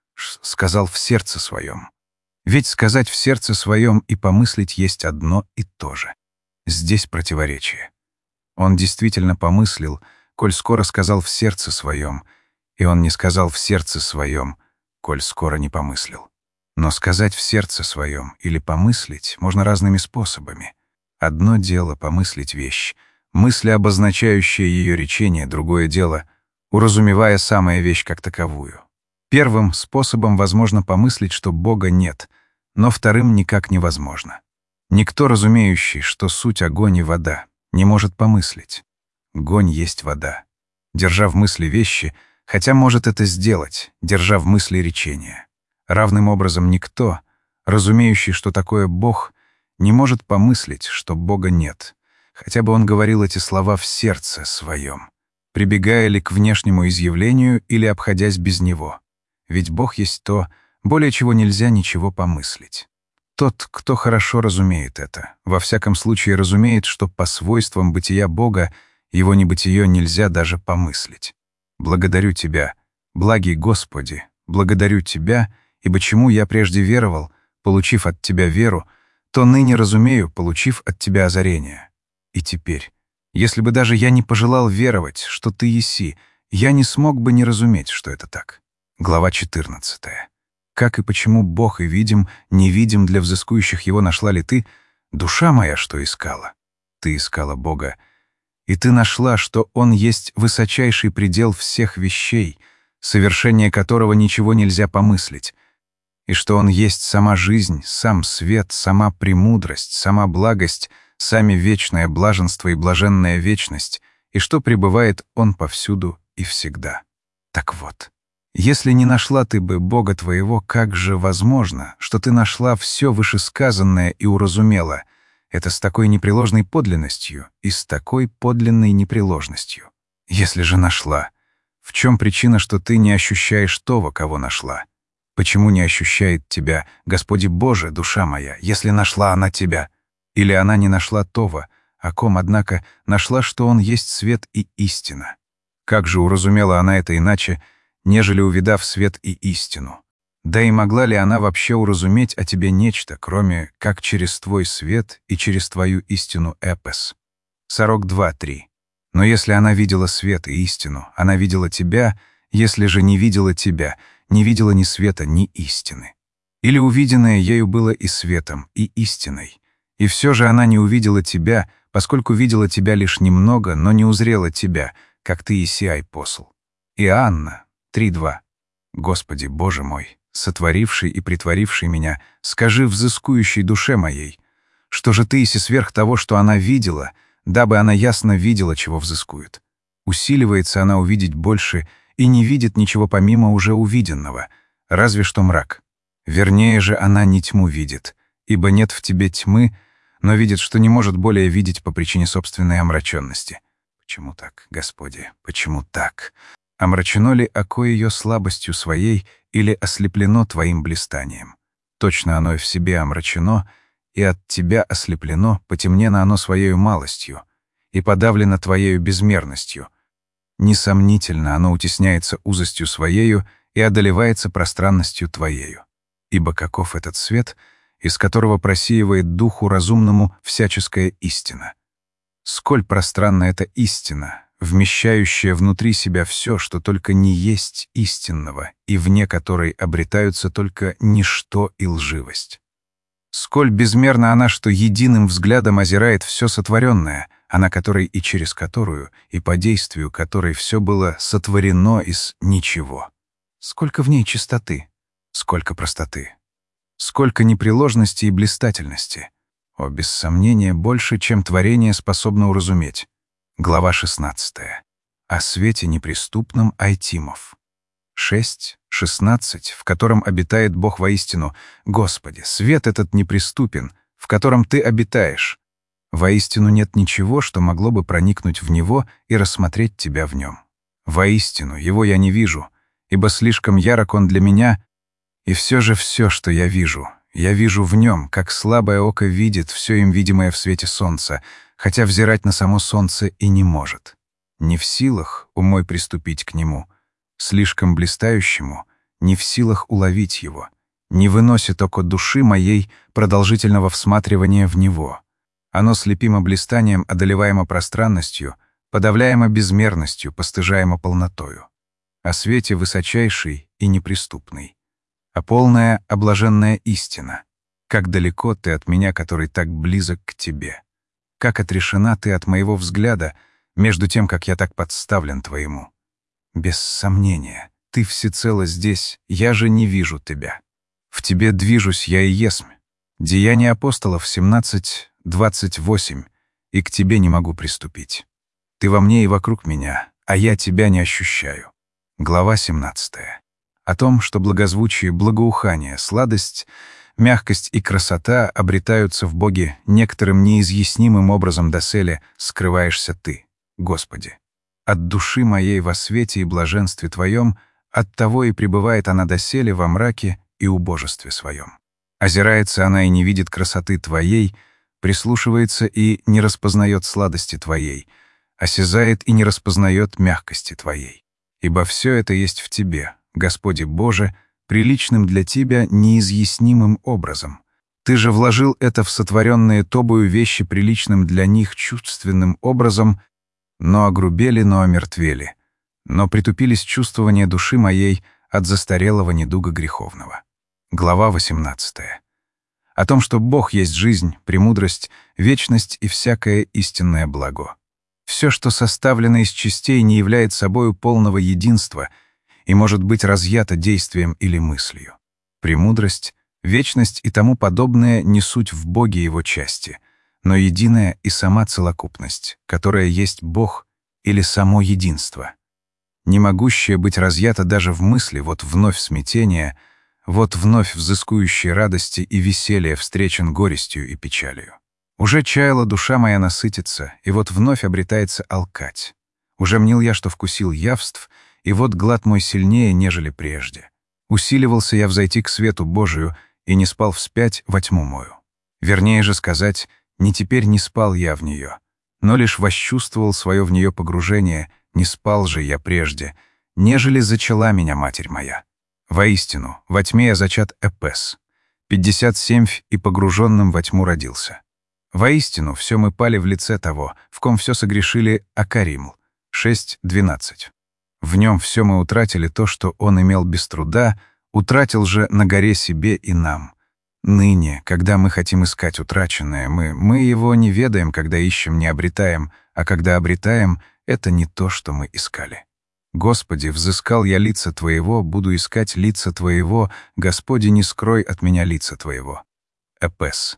сказал в сердце своем? Ведь сказать в сердце своем и помыслить есть одно и то же. Здесь противоречие. Он действительно помыслил, коль скоро сказал в сердце своем, и он не сказал в сердце своем, коль скоро не помыслил. Но сказать в сердце своем или помыслить можно разными способами. Одно дело — помыслить вещь, мысли, обозначающие ее речение, другое дело — уразумевая самая вещь как таковую. Первым способом возможно помыслить, что Бога нет, но вторым никак невозможно. Никто, разумеющий, что суть огонь и вода, не может помыслить. Огонь есть вода. Держа в мысли вещи, хотя может это сделать, держа в мысли речение. Равным образом никто, разумеющий, что такое Бог, не может помыслить, что Бога нет, хотя бы он говорил эти слова в сердце своем, прибегая ли к внешнему изъявлению или обходясь без него. Ведь Бог есть то, более чего нельзя ничего помыслить. Тот, кто хорошо разумеет это, во всяком случае разумеет, что по свойствам бытия Бога его небытие нельзя даже помыслить. Благодарю Тебя, благий Господи, благодарю Тебя, ибо чему я прежде веровал, получив от Тебя веру, то ныне разумею, получив от Тебя озарение. И теперь, если бы даже я не пожелал веровать, что Ты еси, я не смог бы не разуметь, что это так. Глава 14. Как и почему Бог и видим, невидим для взыскующих Его нашла ли Ты, душа моя, что искала? Ты искала Бога, и ты нашла, что Он есть высочайший предел всех вещей, совершение которого ничего нельзя помыслить, и что Он есть сама жизнь, сам свет, сама премудрость, сама благость, сами вечное блаженство и блаженная вечность, и что пребывает Он повсюду и всегда. Так вот, если не нашла ты бы Бога твоего, как же возможно, что ты нашла все вышесказанное и уразумела — это с такой непреложной подлинностью и с такой подлинной непреложностью? Если же нашла, в чем причина, что ты не ощущаешь того, кого нашла? Почему не ощущает тебя, Господи Боже, душа моя, если нашла она тебя? Или она не нашла того, о ком, однако, нашла, что он есть свет и истина? Как же уразумела она это иначе, нежели увидав свет и истину? Да и могла ли она вообще уразуметь о тебе нечто, кроме как через твой свет и через твою истину эпос? Сорок 2:3. Но если она видела свет и истину, она видела тебя, если же не видела тебя, не видела ни света, ни истины. Или увиденное ею было и светом, и истиной. И все же она не увидела тебя, поскольку видела тебя лишь немного, но не узрела тебя, как ты Исиай посл. Иоанна 3:2. Господи, Боже мой, сотворивший и притворивший меня, скажи взыскующей душе моей, что же ты, иси сверх того, что она видела, дабы она ясно видела, чего взыскует. Усиливается она увидеть больше и не видит ничего помимо уже увиденного, разве что мрак. Вернее же, она не тьму видит, ибо нет в тебе тьмы, но видит, что не может более видеть по причине собственной омраченности. Почему так, Господи, почему так? Омрачено ли око ее слабостью своей или ослеплено твоим блистанием? Точно оно и в себе омрачено, и от тебя ослеплено, потемнено оно своею малостью, и подавлено твоею безмерностью. Несомнительно, оно утесняется узостью своею и одолевается пространностью твоею. Ибо каков этот свет, из которого просеивает духу разумному всяческая истина? Сколь пространна эта истина, вмещающая внутри себя все, что только не есть истинного, и вне которой обретаются только ничто и лживость. Сколь безмерна она, что единым взглядом озирает все сотворенное, она которой и через которую, и по действию которой все было сотворено из ничего. Сколько в ней чистоты, сколько простоты, сколько непреложности и блистательности. О, без сомнения, больше, чем творение способно уразуметь. Глава 16. О свете неприступном Айтимов. 6:16, в котором обитает Бог воистину. Господи, свет этот неприступен, в котором Ты обитаешь. Воистину нет ничего, что могло бы проникнуть в него и рассмотреть Тебя в нем. Воистину, его я не вижу, ибо слишком ярок он для меня, и все же все, что я вижу в нем, как слабое око видит все им видимое в свете солнца, хотя взирать на само солнце и не может. Не в силах умой приступить к нему, слишком блистающему, не в силах уловить его, не выносит око души моей продолжительного всматривания в него. Оно слепимо блистанием, одолеваемо пространностью, подавляемо безмерностью, постыжаемо полнотою. О свете высочайший и неприступный. А полная, облаженная истина. Как далеко ты от меня, который так близок к тебе. Как отрешена ты от моего взгляда, между тем, как я так подставлен твоему. Без сомнения, ты всецело здесь, я же не вижу тебя. В тебе движусь я и есмь. Деяния апостолов 17:28, и к тебе не могу приступить. Ты во мне и вокруг меня, а я тебя не ощущаю. Глава 17. О том, что благозвучие, благоухание, сладость, мягкость и красота обретаются в Боге некоторым неизъяснимым образом доселе скрываешься Ты, Господи. От души моей во свете и блаженстве Твоем, оттого и пребывает она доселе во мраке и убожестве своем. Озирается она и не видит красоты Твоей, прислушивается и не распознает сладости Твоей, осязает и не распознает мягкости Твоей. Ибо все это есть в Тебе, Господи Боже, приличным для Тебя неизъяснимым образом. Ты же вложил это в сотворенные Тобою вещи приличным для них чувственным образом, но огрубели, но омертвели, но притупились чувствования души моей от застарелого недуга греховного. Глава 18. О том, что Бог есть жизнь, премудрость, вечность и всякое истинное благо. Все, что составлено из частей, не является собою полного единства и может быть разъято действием или мыслью. Премудрость, вечность и тому подобное не суть в Боге его части, но единая и сама целокупность, которая есть Бог или само единство. Не могущее быть разъято даже в мысли, вот вновь смятение, вот вновь взыскующие радости и веселье встречен горестью и печалью. Уже чаяла душа моя насытиться, и вот вновь обретается алкать. Уже мнил я, что вкусил явств, и вот глад мой сильнее, нежели прежде. Усиливался я взойти к свету Божию и не спал вспять во тьму мою. Вернее же сказать, не теперь не спал я в нее, но лишь восчувствовал свое в нее погружение, не спал же я прежде, нежели зачала меня Матерь моя. Воистину, во тьме я зачат Эпес, 57 и погруженным во тьму родился. Воистину, все мы пали в лице того, в ком все согрешили Акаримл, 6:12. В нем все мы утратили то, что он имел без труда, утратил же на горе себе и нам. Ныне, когда мы хотим искать утраченное, мы его не ведаем, когда ищем, не обретаем, а когда обретаем, это не то, что мы искали. Господи, взыскал я лица Твоего, буду искать лица Твоего, Господи, не скрой от меня лица Твоего. Эпес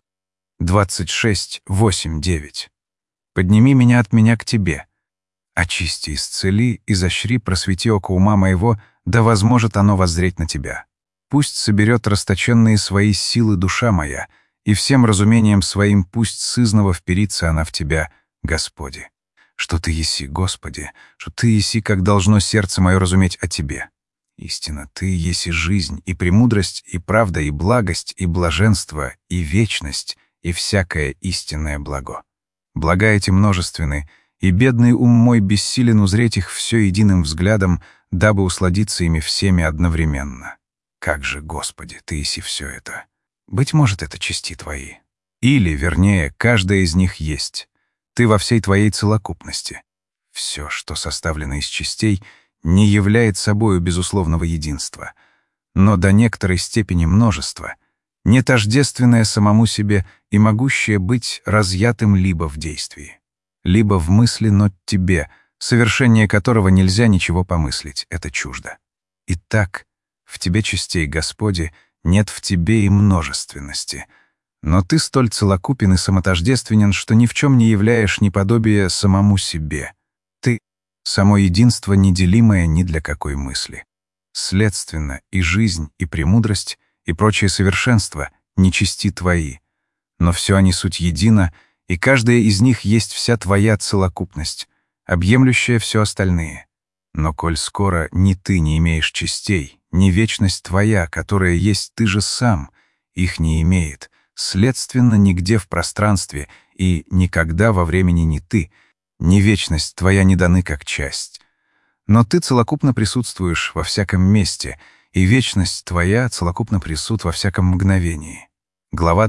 26, 8, 9. Подними меня от меня к Тебе. Очисти, исцели, изощри, просвети око ума моего, да возможет оно воззреть на Тебя. Пусть соберет расточенные свои силы душа моя, и всем разумением своим пусть сызново вперится она в Тебя, Господи. Что Ты еси, Господи, что Ты еси, как должно сердце мое разуметь о Тебе. Истинно, Ты еси жизнь, и премудрость, и правда, и благость, и блаженство, и вечность, и всякое истинное благо. Блага эти множественны, и бедный ум мой бессилен узреть их все единым взглядом, дабы усладиться ими всеми одновременно. Как же, Господи, Ты еси все это? Быть может, это части Твои. Или, вернее, каждая из них есть. Ты во всей Твоей целокупности. Все, что составлено из частей, не являет собою безусловного единства, но до некоторой степени множества, не тождественное самому себе и могущее быть разъятым либо в действии, либо в мысли, но Тебе, совершение которого нельзя ничего помыслить, это чуждо. Итак, в Тебе частей, Господи, нет в Тебе и множественности, но Ты столь целокупен и самотождественен, что ни в чем не являешь ни подобия самому себе. Ты — само единство, неделимое ни для какой мысли. Следственно, и жизнь, и премудрость, и прочее совершенство — не части Твои, но все они суть едино, и каждая из них есть вся Твоя целокупность, объемлющая все остальные. Но коль скоро ни Ты не имеешь частей, ни вечность Твоя, которая есть Ты же сам, их не имеет, следственно, нигде в пространстве и никогда во времени ни Ты, ни вечность Твоя не даны как часть. Но Ты целокупно присутствуешь во всяком месте, и вечность Твоя целокупно присут во всяком мгновении. Глава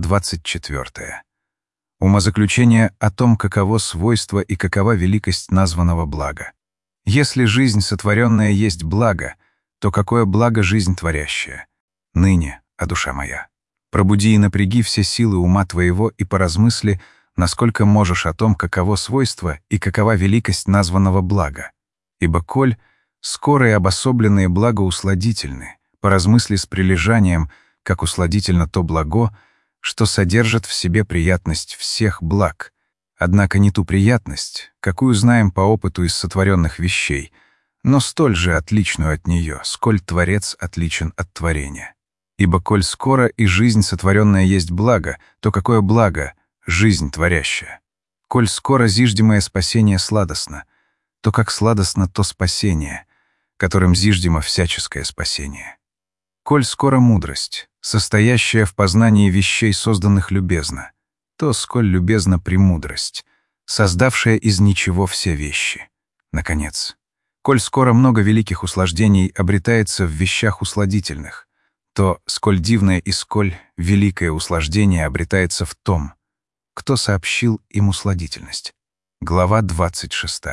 24. Умозаключение о том, каково свойство и какова великость названного блага. Если жизнь сотворенная есть благо, то какое благо жизнь творящая? Ныне, а душа моя, пробуди и напряги все силы ума твоего и поразмысли, насколько можешь о том, каково свойство и какова великость названного блага. Ибо коль скорые обособленные блага усладительны, поразмысли с прилежанием, как усладительно то благо, что содержит в себе приятность всех благ, однако не ту приятность, какую знаем по опыту из сотворенных вещей, но столь же отличную от нее, сколь Творец отличен от творения. Ибо коль скоро и жизнь сотворенная есть благо, то какое благо — жизнь творящая? Коль скоро зиждемое спасение сладостно, то как сладостно то спасение, которым зиждемо всяческое спасение. Коль скоро мудрость, состоящая в познании вещей, созданных любезно, то сколь любезна премудрость, создавшая из ничего все вещи. Наконец, коль скоро много великих услаждений обретается в вещах усладительных, то сколь дивное и сколь великое услаждение обретается в том, кто сообщил им усладительность. Глава 26.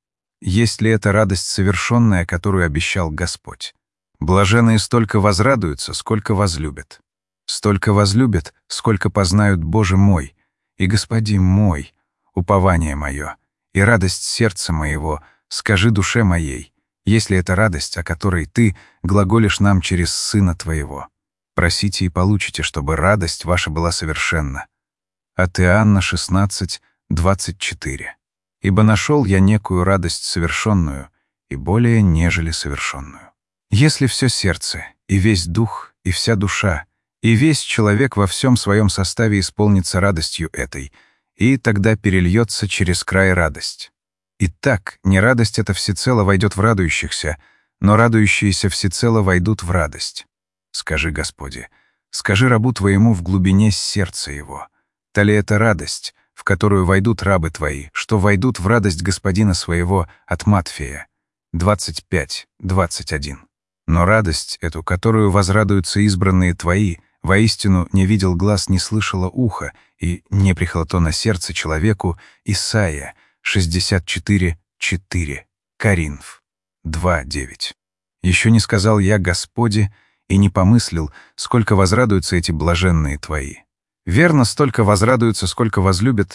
Есть ли это радость совершенная, которую обещал Господь? Блаженные столько возрадуются, сколько возлюбят. Столько возлюбят, сколько познают Боже мой, и Господин мой, упование мое, и радость сердца моего, скажи душе моей, если это радость, о которой Ты глаголишь нам через Сына Твоего. Просите и получите, чтобы радость ваша была совершенна. От Иоанна 16, 24. Ибо нашел я некую радость совершенную, и более нежели совершенную. Если все сердце, и весь дух, и вся душа, и весь человек во всем своем составе исполнится радостью этой, и тогда перельется через край радость. Итак, не радость эта всецело войдет в радующихся, но радующиеся всецело войдут в радость. Скажи, Господи, скажи рабу Твоему в глубине сердца его, та ли это радость, в которую войдут рабы Твои, что войдут в радость Господина своего от Матфея 25, 21. Но радость эту, которую возрадуются избранные Твои, воистину не видел глаз, не слышало ухо, и не пришло то на сердце человеку. Исайя 64, 4. Коринф. 2:9. Еще не сказал я Господи и не помыслил, сколько возрадуются эти блаженные Твои. Верно, столько возрадуются, сколько возлюбят,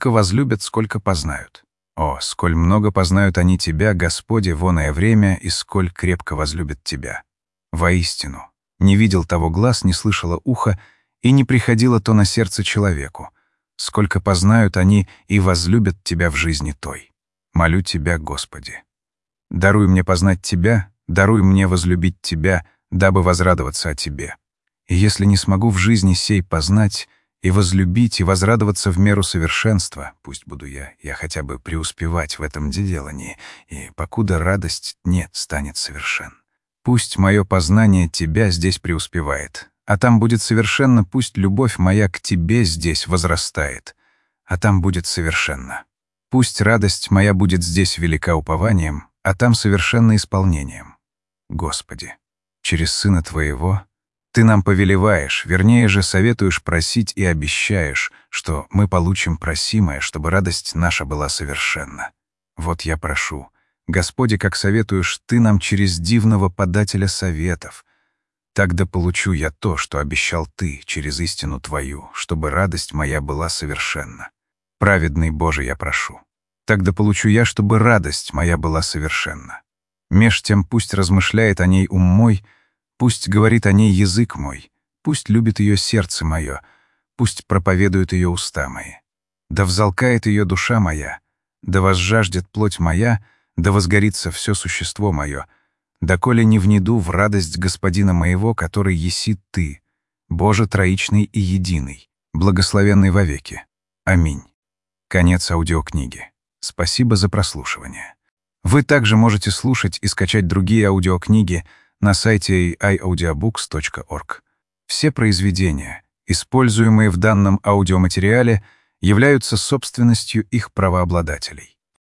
сколько познают. О, сколь много познают они Тебя, Господи, в оное время, и сколь крепко возлюбят Тебя. Воистину, не видел того глаз, не слышало ухо, и не приходило то на сердце человеку. Сколько познают они и возлюбят Тебя в жизни той. Молю Тебя, Господи. Даруй мне познать Тебя, даруй мне возлюбить Тебя, дабы возрадоваться о Тебе. И если не смогу в жизни сей познать, и возлюбить, и возрадоваться в меру совершенства, пусть буду я хотя бы преуспевать в этом делании, и покуда радость нет, станет совершен. Пусть мое познание Тебя здесь преуспевает, а там будет совершенно, пусть любовь моя к Тебе здесь возрастает, а там будет совершенно. Пусть радость моя будет здесь велика упованием, а там совершенно исполнением. Господи, через Сына Твоего Ты нам повелеваешь, вернее же советуешь просить и обещаешь, что мы получим просимое, чтобы радость наша была совершенна. Вот я прошу, Господи, как советуешь Ты нам через дивного подателя советов, так да получу я то, что обещал Ты через истину Твою, чтобы радость моя была совершенна. Праведный Боже, я прошу, так да получу я, чтобы радость моя была совершенна. Меж тем пусть размышляет о ней ум мой, пусть говорит о ней язык мой, пусть любит ее сердце мое, пусть проповедуют ее уста мои. Да взалкает ее душа моя, да возжаждет плоть моя, да возгорится все существо мое, доколе не внеду в радость Господина моего, который еси Ты, Боже троичный и единый, благословенный вовеки. Аминь. Конец аудиокниги. Спасибо за прослушивание. Вы также можете слушать и скачать другие аудиокниги на сайте iaudiobooks.org. Все произведения, используемые в данном аудиоматериале, являются собственностью их правообладателей.